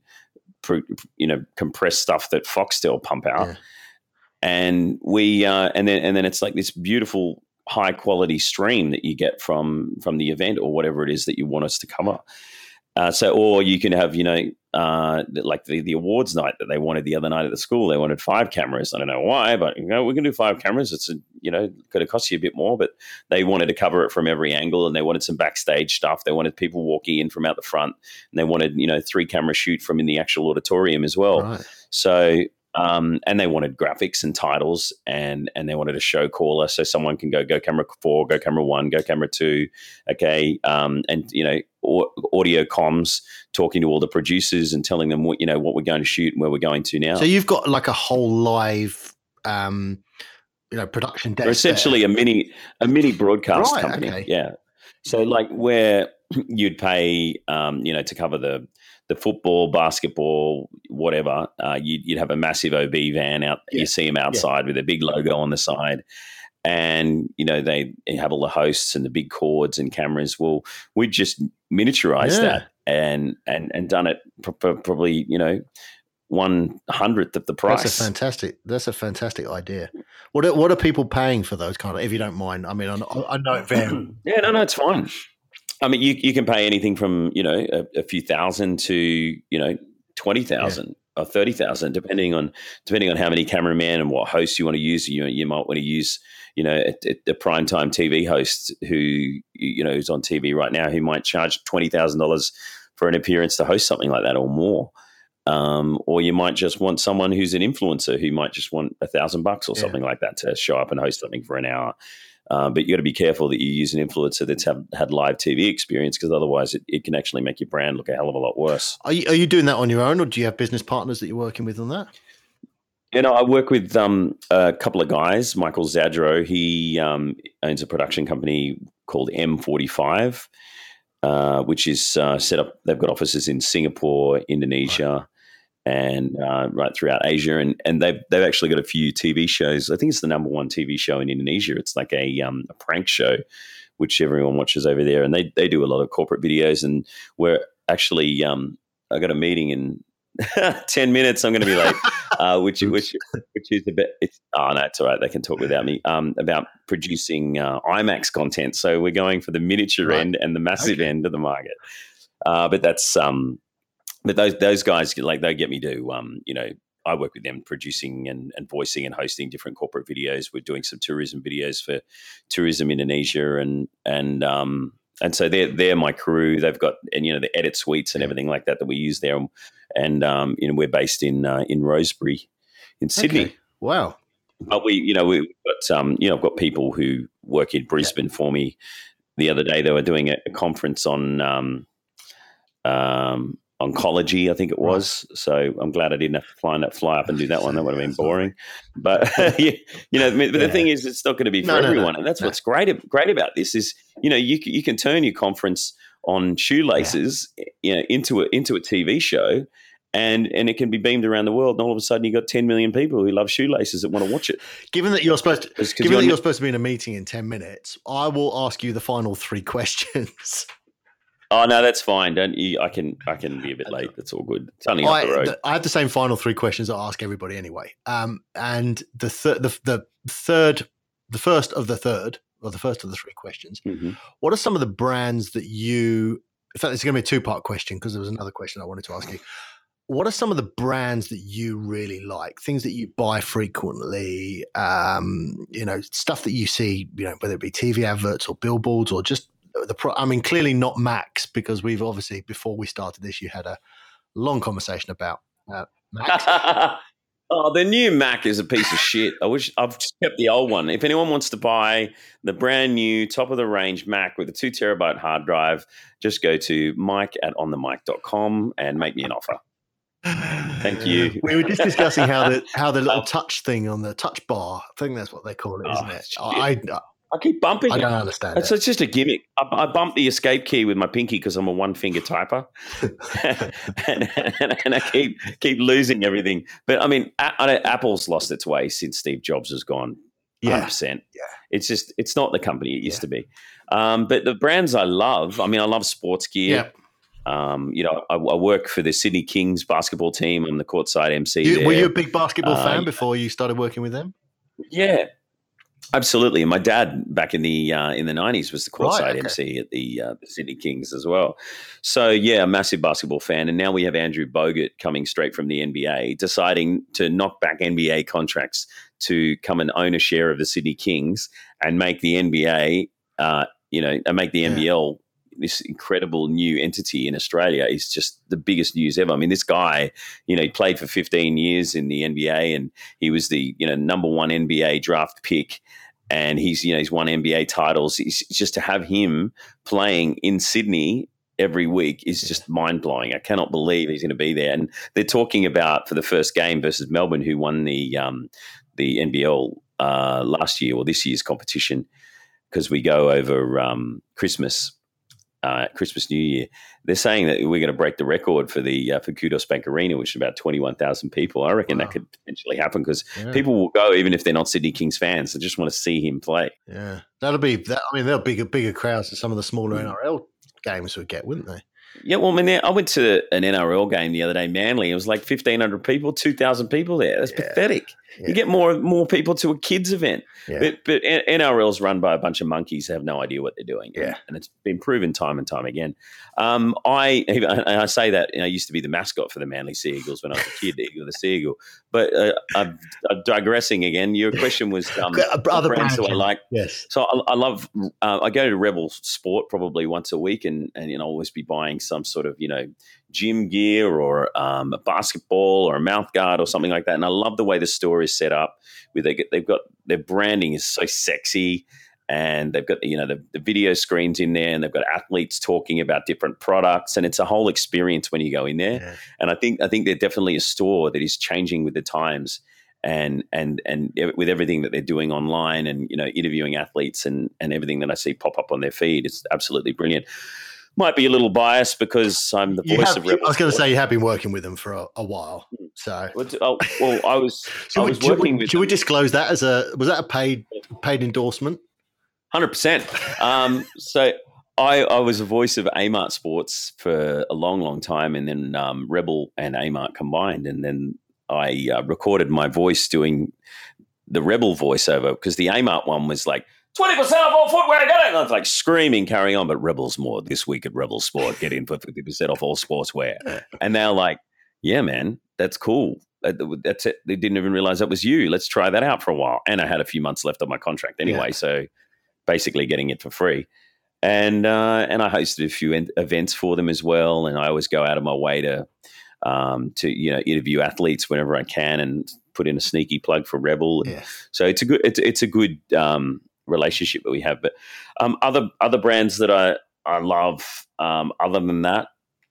you know, compressed stuff that Foxtel pump out. Yeah. And we, uh, and then, and then it's like this beautiful, high quality stream that you get from from the event or whatever it is that you want us to cover. Uh, so, or you can have, you know, uh, like the, the awards night that they wanted the other night at the school. They wanted five cameras. I don't know why, but you know, we can do five cameras. It's a, you know, going to cost you a bit more, but they wanted to cover it from every angle, and they wanted some backstage stuff. They wanted people walking in from out the front, and they wanted, you know, three camera shoot from in the actual auditorium as well. Right. So. Um, and they wanted graphics and titles, and and they wanted a show caller, so someone can go go camera four, go camera one, go camera two, okay, um, and you know audio comms, talking to all the producers and telling them what you know what we're going to shoot and where we're going to now. So you've got like a whole live, um, you know, production desk. We're essentially there. a mini a mini broadcast right, company, okay. yeah. So like where you'd pay, um, you know, to cover the. The football, basketball, whatever, uh, you'd, you'd have a massive O B van out. Yeah. You see them outside yeah. with a big logo on the side, and you know they have all the hosts and the big cords and cameras. Well, we just miniaturized yeah. that and and and done it for, for probably you know one hundredth of the price. That's a fantastic. That's a fantastic idea. What are, what are people paying for those kind of? If you don't mind, I mean, I, I know it varies. yeah, no, no, it's fine. I mean, you you can pay anything from you know a, a few thousand to you know twenty thousand yeah. or thirty thousand, depending on depending on how many cameramen and what hosts you want to use. You you might want to use you know a, a primetime T V host who you know who's on T V right now who might charge twenty thousand dollars for an appearance to host something like that or more. Um, or you might just want someone who's an influencer who might just want a thousand bucks or yeah. something like that to show up and host something for an hour. Uh, but you got to be careful that you use an influencer that's have, had live T V experience, because otherwise it, it can actually make your brand look a hell of a lot worse. Are you, are you doing that on your own, or do you have business partners that you're working with on that? You know, I work with um, a couple of guys. Michael Zadro, he um, owns a production company called M forty-five, uh, which is uh, set up. They've got offices in Singapore, Indonesia, right. and uh, right throughout Asia, and and they've they've actually got a few T V shows. I think it's the number one T V show in Indonesia. It's like a um, a prank show, which everyone watches over there, and they they do a lot of corporate videos. And we're actually um, I got a meeting in ten minutes. I'm going to be late, uh, which which which is a bit. It's, oh no, it's all right. They can talk without me. Um, about producing uh, IMAX content. So we're going for the miniature right. end and the massive okay. end of the market. Uh, but that's um. But those those guys, like, they get me to, um, you know, I work with them producing and, and voicing and hosting different corporate videos. We're doing some tourism videos for Tourism Indonesia, and and um and so they're they're my crew. They've got and you know the edit suites and everything like that that we use there, and um you know we're based in uh, in Rosebery, in Sydney. Okay. Wow. But we you know we've got um you know I've got people who work in Brisbane yeah. for me. The other day they were doing a, a conference on um um. oncology, I think it was. Right. So I'm glad I didn't have to fly, fly up and do that one. That would have been boring. But, you know, but yeah. the thing is, it's not going to be for no, everyone. No, no, and that's no. what's great, great about this is, you know, you, you can turn your conference on shoelaces, yeah. you know, into a, into a T V show, and, and it can be beamed around the world. And all of a sudden you've got ten million people who love shoelaces that want to watch it. Given that you're supposed to, given you're, that you're supposed to be in a meeting in ten minutes, I will ask you the final three questions. Oh no, that's fine. Don't you? I can I can be a bit late. That's all good. It's only I, up the road. The, I have the same final three questions I ask everybody anyway. Um, and the third, the, the third, the first of the third, or the first of the three questions. Mm-hmm. What are some of the brands that you? In fact, it's going to be a two part question because there was another question I wanted to ask you. What are some of the brands that you really like? Things that you buy frequently? Um, you know, stuff that you see. You know, whether it be T V adverts or billboards or just. The pro- I mean, clearly not Macs, because we've obviously, before we started this, you had a long conversation about uh, Macs. Oh, the new Mac is a piece of shit. I wish I've just kept the old one. If anyone wants to buy the brand new top of the range Mac with a two terabyte hard drive, just go to mike at on the mic dot com and make me an offer. Thank you. We were just discussing how the how the little touch thing on the touch bar, I think that's what they call it, isn't oh, it? I, I I keep bumping I it. don't understand it's, it. It's just a gimmick. I, I bump the escape key with my pinky because I'm a one-finger typer. and, and, and I keep keep losing everything. But, I mean, a, a, Apple's lost its way since Steve Jobs has gone one hundred percent. Yeah. It's just – it's not the company it used yeah. to be. Um, but the brands I love – I mean, I love sports gear. Yeah. Um, you know, I, I work for the Sydney Kings basketball team. I'm the courtside M C you, there. Were you a big basketball uh, fan before you started working with them? Yeah. Absolutely. My dad back in the uh, in the nineties was the courtside right, okay. M C at the, uh, the Sydney Kings as well. So, yeah, a massive basketball fan. And now we have Andrew Bogut coming straight from the N B A, deciding to knock back N B A contracts to come and own a share of the Sydney Kings and make the N B A, uh, you know, and make the yeah. N B L this incredible new entity in Australia. Is just the biggest news ever. I mean, this guy, you know, he played for fifteen years in the N B A and he was the, you know, number one N B A draft pick. And he's, you know, he's won N B A titles. He's, just to have him playing in Sydney every week is just mind blowing. I cannot believe he's going to be there. And they're talking about for the first game versus Melbourne, who won the um, the N B L uh, last year or this year's competition, because we go over um, Christmas. Uh, Christmas, New Year, they're saying that we're going to break the record for the uh, for Kudos Bank Arena, which is about twenty-one thousand people. I reckon wow. that could potentially happen because yeah. people will go even if they're not Sydney Kings fans. They just want to see him play. Yeah, that'll be. That, I mean, they'll be bigger, bigger crowds than some of the smaller N R L games would get, wouldn't they? Yeah, well, I mean, I went to an N R L game the other day, Manly. It was like fifteen hundred people, two thousand people there. That's yeah. pathetic. Yeah. You get more more people to a kids event. Yeah. But, but N R L's run by a bunch of monkeys who have no idea what they're doing. Yeah. And it's been proven time and time again. Um, I and I say that, you know, I used to be the mascot for the Manly Sea Eagles when I was a kid, Eagle the Sea Eagle. But uh, I'm, I'm digressing again. Your question was um, other brands brands I like. Yes. So I, I love, uh, I go to Rebel Sport probably once a week and, and, you know, always be buying some sort of, you know, gym gear or um, a basketball or a mouth guard or something like that. And I love the way the store is set up. With they get, they've got their branding is so sexy, and they've got you know the, the video screens in there, and they've got athletes talking about different products, and it's a whole experience when you go in there. Yeah. And I think I think they're definitely a store that is changing with the times, and and and with everything that they're doing online, and you know interviewing athletes and and everything that I see pop up on their feed. It's absolutely brilliant. Might be a little biased because I'm the you voice have, of Rebel. I was going to say you have been working with them for a, a while, so well, oh, well I was I was we, working we, with. Should them. we disclose that as a was that a paid paid endorsement? Hundred percent. Um, so I I was a voice of Amart Sports for a long, long time, and then um, Rebel and Amart combined, and then I uh, recorded my voice doing the Rebel voiceover because the Amart one was like. twenty percent off all footwear, get it! And I was like screaming, carrying on, but Rebels more this week at Rebel Sport, get in for fifty percent off all sportswear. And they're like, yeah, man, that's cool. that's it. They didn't even realize that was you. Let's try that out for a while. And I had a few months left on my contract anyway, yeah. so basically getting it for free. And uh, and I hosted a few en- events for them as well. And I always go out of my way to um, to you know interview athletes whenever I can and put in a sneaky plug for Rebel. Yeah. So it's a good it's it's a good um, relationship that we have. But um, other other brands that I I love um, other than that.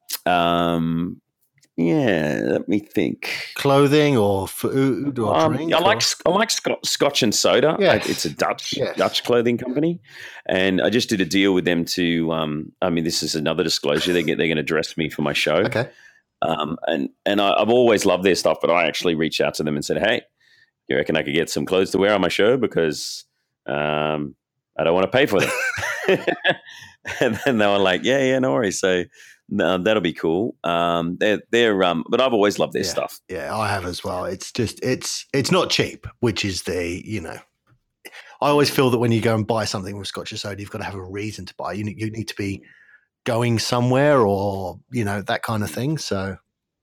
Um, Yeah, let me think. Clothing or food or um, drink? I or? like I like Scotch, Scotch and Soda. Yes. It's a Dutch Yes. Dutch clothing company, and I just did a deal with them to. Um, I mean, this is another disclosure. They get they're going to dress me for my show. Okay. Um, and and I, I've always loved their stuff, but I actually reached out to them and said, "Hey, you reckon I could get some clothes to wear on my show because um, I don't want to pay for them." And then they were like, "Yeah, yeah, no worries." So. No, that'll be cool. Um, they're they're um, but I've always loved their yeah. stuff. Yeah, I have as well. It's just it's it's not cheap, which is the you know. I always feel that when you go and buy something from Scotch and Soda, you've got to have a reason to buy. You need, you need to be going somewhere, or you know that kind of thing. So,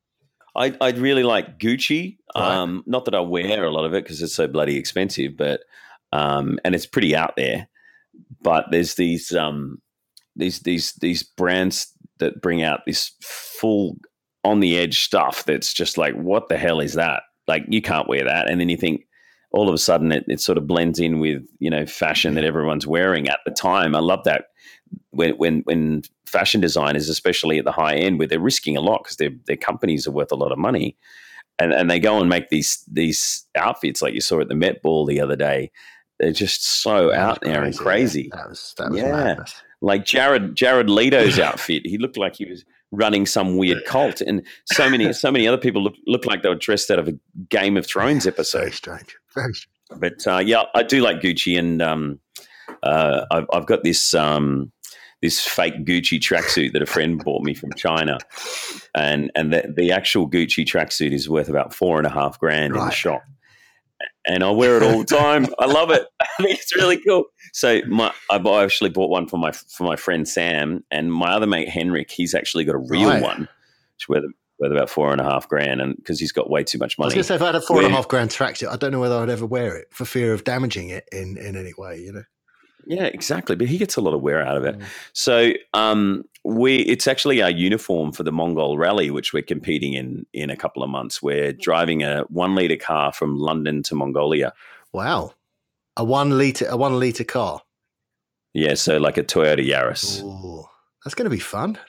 I I really like Gucci. Right. Um, not that I wear a lot of it because it's so bloody expensive, but um, and it's pretty out there. But there's these um these these these brands that bring out this full on the edge stuff that's just like, what the hell is that? Like, you can't wear that. And then you think all of a sudden it, it sort of blends in with, you know, fashion that everyone's wearing at the time. I love that when, when, when fashion designers, especially at the high end, where they're risking a lot because their, their companies are worth a lot of money. And, and they go and make these, these outfits like you saw at the Met Ball the other day. They're just so out there and crazy. Yeah. That was, that was yeah. madness. Like Jared Jared Leto's outfit, he looked like he was running some weird cult, and so many so many other people look look like they were dressed out of a Game of Thrones episode. Very strange. Very strange. But uh, yeah, I do like Gucci, and um, uh, I've, I've got this um, this fake Gucci tracksuit that a friend bought me from China, and and the, the actual Gucci tracksuit is worth about four and a half grand right. in the shop. And I wear it all the time. I love it. I think it's really cool. So my, I actually bought one for my for my friend Sam, and my other mate Henrik. He's actually got a real right. one, which is worth, worth about four and a half grand, and because he's got way too much money. I was going to say, if I had a four and a half grand tracksuit, I don't know whether I'd ever wear it for fear of damaging it in, in any way. You know. Yeah, exactly. But he gets a lot of wear out of it. Mm. So um, we it's actually our uniform for the Mongol Rally, which we're competing in in a couple of months. We're driving a one litre car from London to Mongolia. Wow. A one litre a one litre car? Yeah, so like a Toyota Yaris. Ooh, that's going to be fun.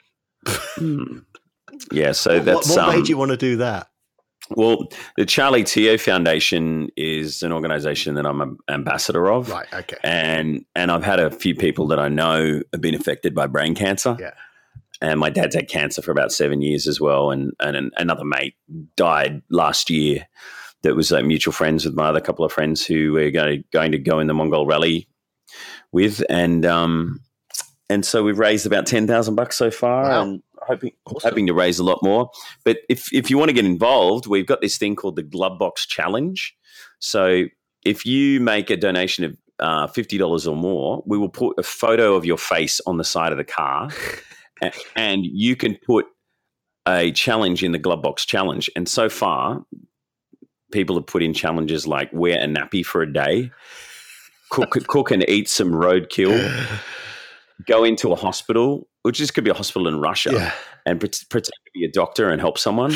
mm. Yeah, so what, that's... What, what um, made you want to do that? Well, the Charlie Teo Foundation is an organization that I'm an ambassador of. Right, okay. And and I've had a few people that I know have been affected by brain cancer. Yeah. And my dad's had cancer for about seven years as well. And, and an, another mate died last year that was uh, mutual friends with my other couple of friends who we're going to, going to go in the Mongol Rally with. And um, and so we've raised about ten thousand bucks so far. Wow. And hoping awesome. hoping to raise a lot more. But if if you want to get involved, we've got this thing called the Glove Box Challenge. So if you make a donation of uh, fifty dollars or more, we will put a photo of your face on the side of the car and, and you can put a challenge in the Glove Box Challenge. And so far, people have put in challenges like wear a nappy for a day, cook, cook and eat some roadkill, go into a hospital, which this could be a hospital in Russia, yeah. and pre- pretend to be a doctor and help someone.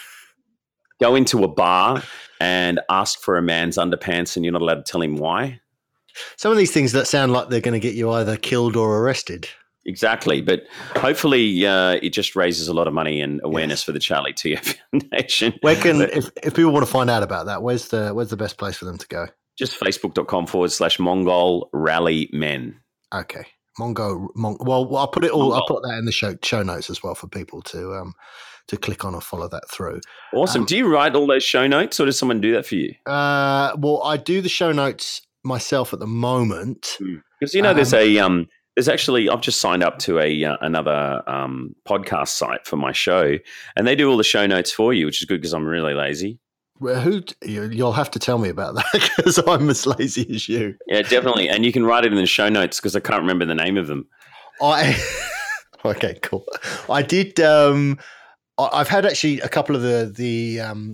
Go into a bar and ask for a man's underpants and you're not allowed to tell him why. Some of these things that sound like they're going to get you either killed or arrested. Exactly. But hopefully uh, it just raises a lot of money and awareness yes. for the Charlie Teo Foundation. Where can, but, if, if people want to find out about that, where's the where's the best place for them to go? Just facebook.com forward slash Mongol Rally Men. Okay. Mongo, Mon- well, I'll put it all. Mongol. I'll put that in the show show notes as well for people to um to click on or follow that through. Awesome. Um, do you write all those show notes, or does someone do that for you? Uh, well, I do the show notes myself at the moment because you know um, there's a um there's actually I've just signed up to a uh, another um podcast site for my show, and they do all the show notes for you, which is good because I'm really lazy. Who you'll have to tell me about that because I'm as lazy as you. Yeah, definitely, and you can write it in the show notes because I can't remember the name of them. I okay, cool. I did. Um, I've had actually a couple of the the um,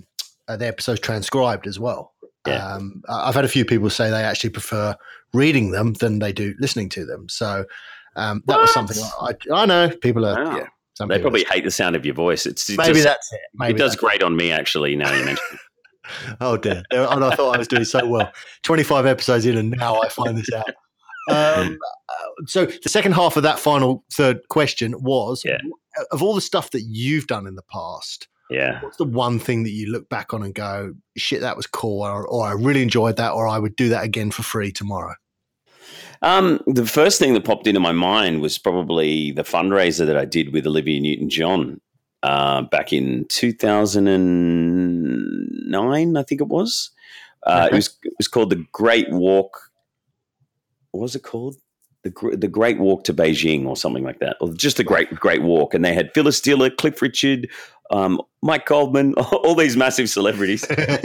uh, the episodes transcribed as well. Yeah. Um, I've had a few people say they actually prefer reading them than they do listening to them. So um, that what? was something I, I know people are. Wow. Yeah, some they people probably are, hate the sound of your voice. It's it maybe just, that's it. Maybe it does that's great on me, actually. Now you mention it. Oh dear! And I thought I was doing so well. twenty-five episodes in, and now I find this out. Um, so the second half of that final third question was: yeah. of all the stuff that you've done in the past, yeah, what's the one thing that you look back on and go, "Shit, that was cool," or, or "I really enjoyed that," or "I would do that again for free tomorrow"? Um, the first thing that popped into my mind was probably the fundraiser that I did with Olivia Newton-John. Uh, back in two thousand nine, I think it was. Uh, okay. It was it was called the Great Walk. What was it called? The the Great Walk to Beijing, or something like that, or just the Great Great Walk. And they had Phyllis Diller, Cliff Richard, um, Mike Goldman, all these massive celebrities,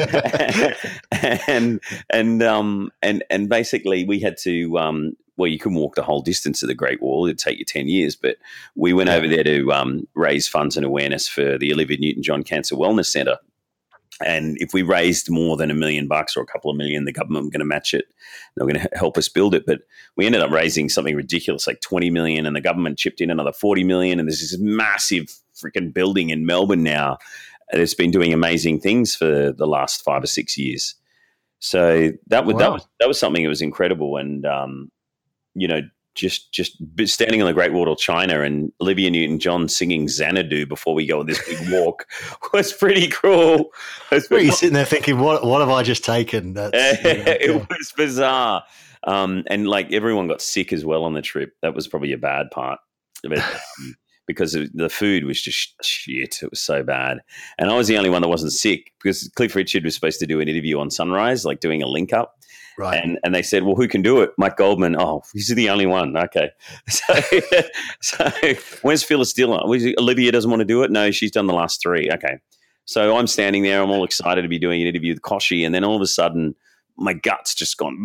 and and um and and basically we had to. Um, Well, you can walk the whole distance of the Great Wall. It'd take you ten years. But we went over there to um, raise funds and awareness for the Olivia Newton-John Cancer Wellness Centre. And if we raised more than a million bucks or a couple of million, the government were going to match it. They were going to help us build it. But we ended up raising something ridiculous, like twenty million, and the government chipped in another forty million. And there's this massive freaking building in Melbourne now. And it's been doing amazing things for the last five or six years. So that was, wow. that was, that was something that was incredible. And, um, you know, just just standing on the Great Wall of China and Olivia Newton-John singing Xanadu before we go on this big walk was pretty cool. Was pretty, you sitting there thinking, what what have I just taken? That's, you know, it yeah. was bizarre. Um, and, like, everyone got sick as well on the trip. That was probably a bad part of it. Um, because the food was just shit. It was so bad. And I was the only one that wasn't sick because Cliff Richard was supposed to do an interview on Sunrise, like doing a link up. Right. And and they said, well, who can do it? Mike Goldman. Oh, he's the only one. Okay. So, so where's Phyllis Diller? Olivia doesn't want to do it? No, she's done the last three. Okay. So I'm standing there. I'm all excited to be doing an interview with Koshi. And then all of a sudden, my gut's just gone.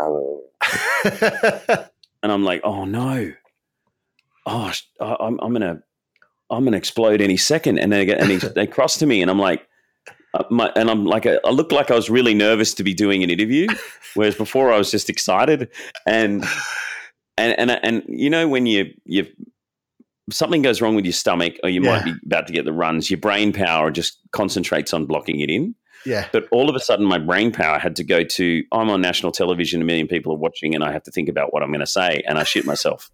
And I'm like, oh, no. Oh, I'm, I'm going to I'm gonna explode any second. And they, and they, they cross to me and I'm like, Uh, my, and I'm like, a, I looked like I was really nervous to be doing an interview, whereas before I was just excited. And and and and you know when you you something goes wrong with your stomach, or you yeah. might be about to get the runs, your brain power just concentrates on blocking it in. Yeah. But all of a sudden, my brain power had to go to I'm on national television, a million people are watching, and I have to think about what I'm going to say, and I shit myself.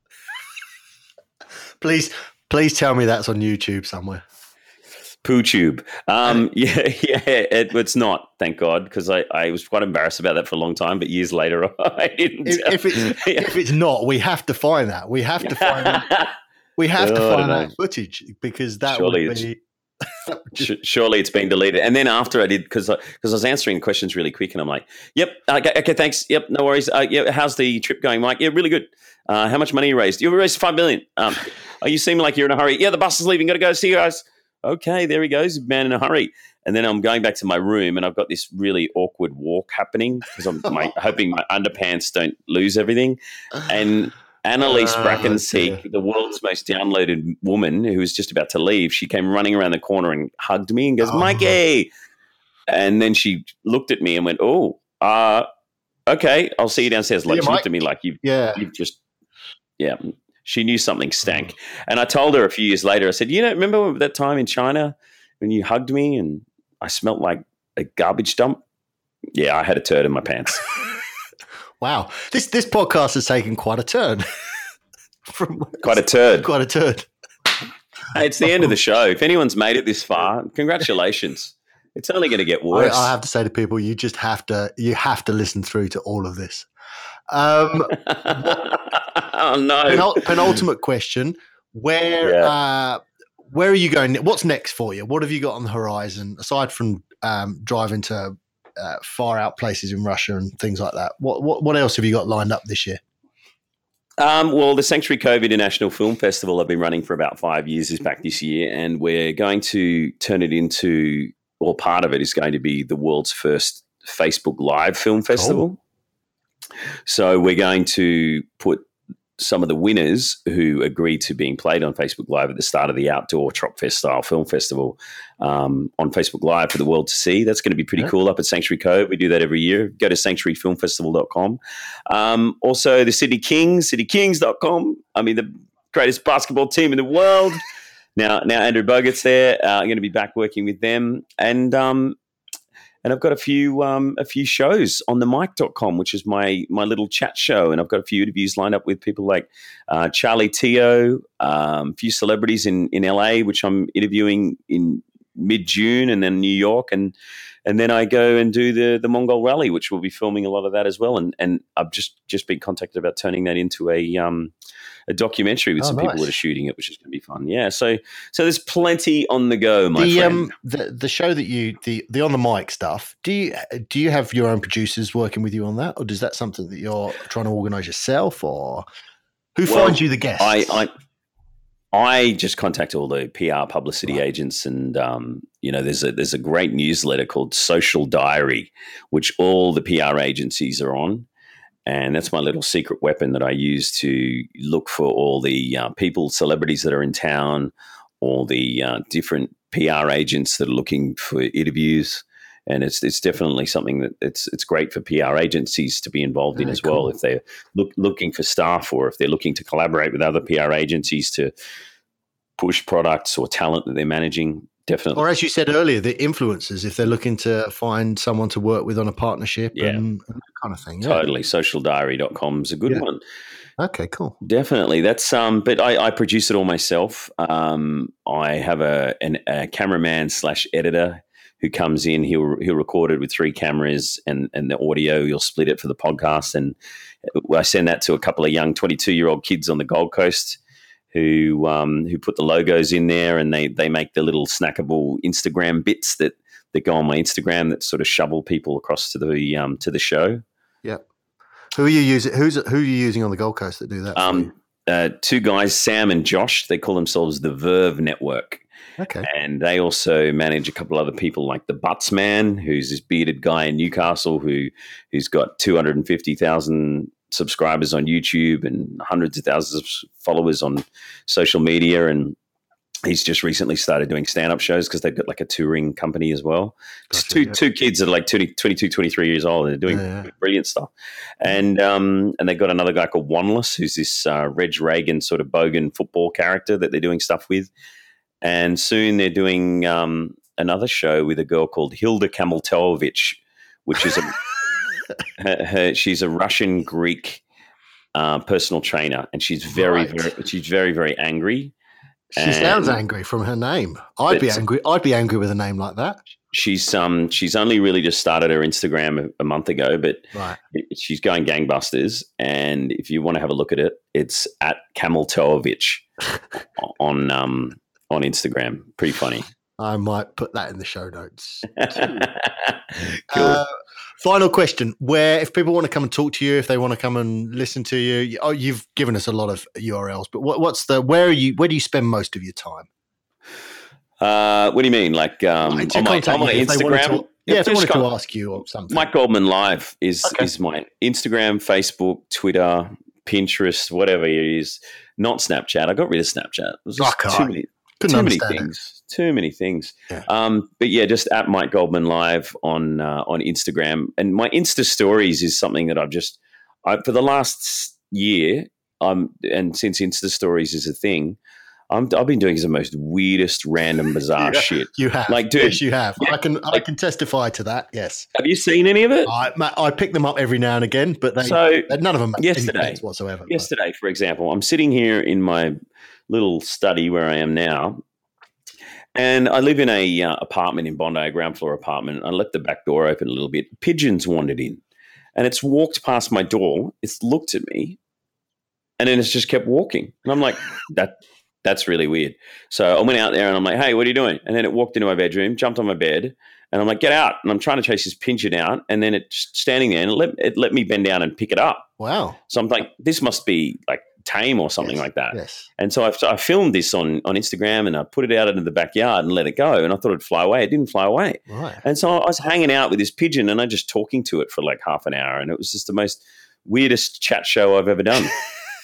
Please, please tell me that's on YouTube somewhere. PooTube. Um, yeah, yeah, it, it's not, thank God, because I, I was quite embarrassed about that for a long time, but years later I didn't. If, if, it's, yeah. if it's not, we have to find that. We have to find that. We have oh, to find that footage because that surely would be... Just, surely it's been deleted. And then after I did, because I, cause I was answering questions really quick and I'm like, yep, okay, okay thanks. Yep, no worries. Uh, yeah, how's the trip going, Mike? Yeah, really good. Uh, how much money you raised? You raised five million. Um, oh, you seem like you're in a hurry. Yeah, the bus is leaving. Got to go. See you guys. Okay, there he goes, man in a hurry. And then I'm going back to my room and I've got this really awkward walk happening because I'm my, hoping my underpants don't lose everything. And Annalise uh, Brackenseek, the world's most downloaded woman who was just about to leave, she came running around the corner and hugged me and goes, oh. Mikey. And then she looked at me and went, oh, uh, okay, I'll see you downstairs. Like, yeah, she Mike. looked at me like, you've, yeah. you've just, yeah. She knew something stank. And I told her a few years later, I said, you know, remember that time in China when you hugged me and I smelled like a garbage dump? Yeah, I had a turd in my pants. Wow. This this podcast has taken quite a turn. From Quite a turd. Quite a turd. Hey, it's the end of the show. If anyone's made it this far, congratulations. It's only going to get worse. I, I have to say to people, you just have to, you have to listen through to all of this. Um, oh no! Penult- penultimate question: Where, yeah. uh, where are you going? What's next for you? What have you got on the horizon aside from um, driving to uh, far out places in Russia and things like that? What, what, what else have you got lined up this year? Um, well, the Sanctuary Cove International Film Festival I've been running for about five years is back this year, and we're going to turn it into, or part of it is going to be the world's first Facebook Live film festival. Cool. So we're going to put some of the winners who agreed to being played on Facebook Live at the start of the outdoor Tropfest style film festival um, on Facebook Live for the world to see. That's going to be pretty yeah. cool up at Sanctuary Cove. We do that every year. Go to sanctuary film festival dot com. Um, also, the Sydney Kings, sydney kings dot com. I mean, the greatest basketball team in the world. Now, now Andrew Bogart's there. Uh, I'm going to be back working with them. And um, And I've got a few um, a few shows on the mic dot com, which is my my little chat show. And I've got a few interviews lined up with people like uh, Charlie Teo, um, a few celebrities in, in L A, which I'm interviewing in mid-June, and then New York. And and then I go and do the the Mongol Rally, which we'll be filming a lot of that as well. And and I've just, just been contacted about turning that into a um, a documentary with oh, some nice. people that are shooting it, which is going to be fun. Yeah, so so there's plenty on the go, my the, friend. Um, the the show that you the the on the mic stuff. Do you do you have your own producers working with you on that, or is that something that you're trying to organise yourself, or who well, finds you the guests? I, I I just contact all the P R publicity right. agents, and um, you know, there's a there's a great newsletter called Social Diary, which all the P R agencies are on. And that's my little secret weapon that I use to look for all the uh, people, celebrities that are in town, all the uh, different P R agents that are looking for interviews. And it's it's definitely something that it's it's great for P R agencies to be involved in Very as cool. well if they're look, looking for staff, or if they're looking to collaborate with other P R agencies to push products or talent that they're managing. Definitely. Or as you said earlier, the influencers, if they're looking to find someone to work with on a partnership yeah. and, and that kind of thing. Yeah. Totally. social diary dot com is a good yeah. one. Okay, cool. Definitely. That's um but I, I produce it all myself. Um I have a an, a cameraman slash editor who comes in, he'll he'll record it with three cameras, and, and the audio, you'll split it for the podcast, and I send that to a couple of young twenty-two-year-old kids on the Gold Coast who um, who put the logos in there, and they they make the little snackable Instagram bits that, that go on my Instagram that sort of shovel people across to the um, to the show. Yeah. Who are you using? Who's who are you using on the Gold Coast that do that? Um, uh, two guys, Sam and Josh. They call themselves the Verve Network. Okay. And they also manage a couple other people like the Butts Man, who's this bearded guy in Newcastle who who's got two hundred fifty thousand subscribers on YouTube and hundreds of thousands of followers on social media, and he's just recently started doing stand-up shows because they've got like a touring company as well. Gotcha, two yeah. two kids that are like twenty, twenty-two, twenty-three years old, and they're doing yeah, yeah. brilliant stuff. And um and they've got another guy called Wanless, who's this uh, Reg Reagan sort of bogan football character that they're doing stuff with. And soon they're doing um, another show with a girl called Hilda Kamaltovich, which is a her, her, she's a Russian Greek uh, personal trainer, and she's very, right. very she's very, very angry. She and sounds angry from her name. I'd be angry. I'd be angry with a name like that. She's um she's only really just started her Instagram a, a month ago, but right. it, she's going gangbusters. And if you want to have a look at it, it's at Kamaltovich on um. on Instagram. Pretty funny. I might put that in the show notes. Cool. Uh, final question. Where, if people want to come and talk to you, if they want to come and listen to you, oh, you've given us a lot of U R Ls, but what, what's the, where are you, where do you spend most of your time? Uh, what do you mean? Like um, right, on, my, on my Instagram? To, yeah, if they wanted to ask you or something. Mike Goldman Live is, okay. is my Instagram, Facebook, Twitter, Pinterest, whatever it is. Not Snapchat. I got rid of Snapchat. It was just oh, too many. Couldn't too many understand things. It. Too many things. Yeah. Um, but yeah, just at Mike Goldman Live on uh, on Instagram, and my Insta Stories is something that I've just I, for the last year. Um, and since Insta Stories is a thing, I'm, I've been doing the most weirdest, random, bizarre yeah, shit. You have, like, dude, yes, you have. Yeah, I can like, I can testify to that. Yes. Have you seen any of it? I, I pick them up every now and again, but they so, none of them make yesterday, any sense whatsoever. Yesterday, but. for example, I'm sitting here in my little study where I am now. And I live in a uh, apartment in Bondi, a ground floor apartment. I left the back door open a little bit. Pigeons wandered in, and it's walked past my door. It's looked at me, and then it's just kept walking. And I'm like, that that's really weird. So I went out there, and I'm like, hey, what are you doing? And then it walked into my bedroom, jumped on my bed, and I'm like, get out. And I'm trying to chase this pigeon out, and then it's standing there, and it let, it let me bend down and pick it up. Wow. So I'm like, this must be like tame or something yes, like that. Yes. And so I, I filmed this on, on Instagram, and I put it out into the backyard and let it go. And I thought it'd fly away. It didn't fly away. Right. And so I was hanging out with this pigeon, and I just talking to it for like half an hour. And it was just the most weirdest chat show I've ever done.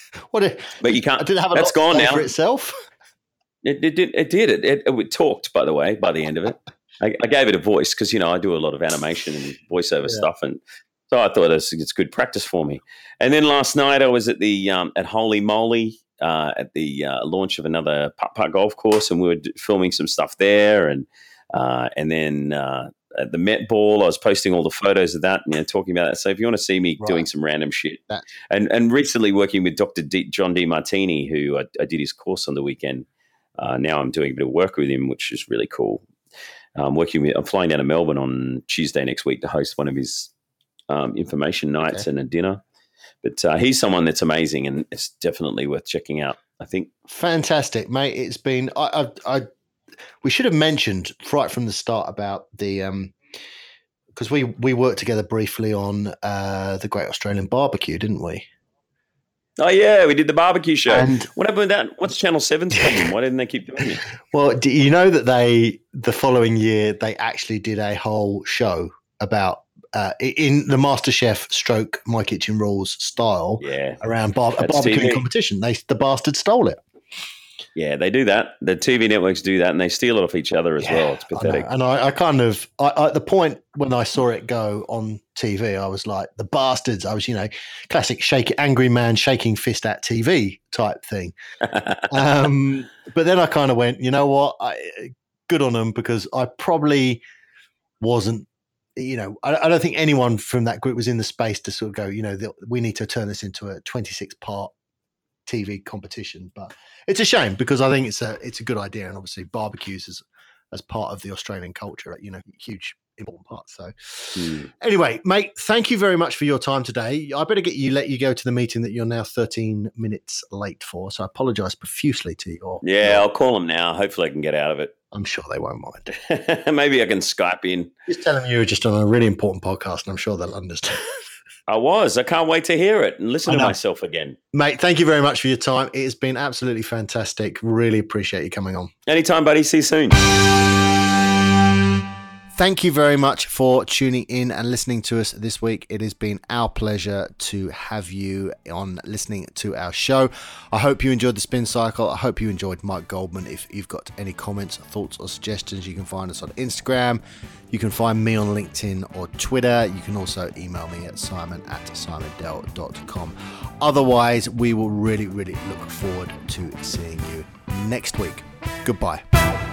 What? A, but you can't. did it have a that's lot gone to say now. for itself? It, it did. It did. It, it, it talked, by the way, by the end of it. I, I gave it a voice because, you know, I do a lot of animation and voiceover yeah. stuff. And so I thought it's, it's good practice for me. And then last night I was at the um, at Holy Moly uh, at the uh, launch of another putt-putt golf course, and we were d- filming some stuff there. And uh, and then uh, at the Met Ball, I was posting all the photos of that and, you know, talking about that. So if you want to see me right. doing some random shit. That. And and recently working with Doctor D, John Demartini, who I, I did his course on the weekend. Uh, now I'm doing a bit of work with him, which is really cool. I'm working with, I'm flying down to Melbourne on Tuesday next week to host one of his um, information nights okay. and a dinner. But uh, he's someone that's amazing, and it's definitely worth checking out, I think. Fantastic, mate. It's been, I, I, I we should have mentioned right from the start about the, um, because we, we worked together briefly on uh, the Great Australian Barbecue, didn't we? Oh, yeah, we did the barbecue show. And what happened with that? What's Channel seven's problem? Why didn't they keep doing it? Well, do you know that they, the following year, they actually did a whole show about, uh, in the MasterChef stroke My Kitchen Rules style yeah. around bar- a barbecuing T V competition. They The bastards stole it. Yeah, they do that. The T V networks do that, and they steal it off each other as yeah, well. It's pathetic. I and I, I kind of, I, I, at the point when I saw it go on T V, I was like, the bastards. I was, you know, classic shake, angry man shaking fist at T V type thing. um, but then I kind of went, you know what? I, good on them, because I probably wasn't, you know, I, I don't think anyone from that group was in the space to sort of go, you know, the, we need to turn this into a twenty-six part T V competition. But it's a shame, because I think it's a it's a good idea, and obviously barbecues as as part of the Australian culture, you know, huge important part. So mm. anyway, mate, thank you very much for your time today. I better get you let you go to the meeting that you're now thirteen minutes late for. So I apologise profusely to you. Yeah, I'll call them now. Hopefully I can get out of it. I'm sure they won't mind. Maybe I can Skype in. Just tell them you were just on a really important podcast, and I'm sure they'll understand. I was. I can't wait to hear it and listen to myself again. Mate, thank you very much for your time. It has been absolutely fantastic. Really appreciate you coming on. Anytime, buddy. See you soon. Thank you very much for tuning in and listening to us this week. It has been our pleasure to have you on listening to our show. I hope you enjoyed the spin cycle. I hope you enjoyed Mike Goldman. If you've got any comments, thoughts, or suggestions, you can find us on Instagram. You can find me on LinkedIn or Twitter. You can also email me at simon at simondell dot com. Otherwise, we will really, really look forward to seeing you next week. Goodbye.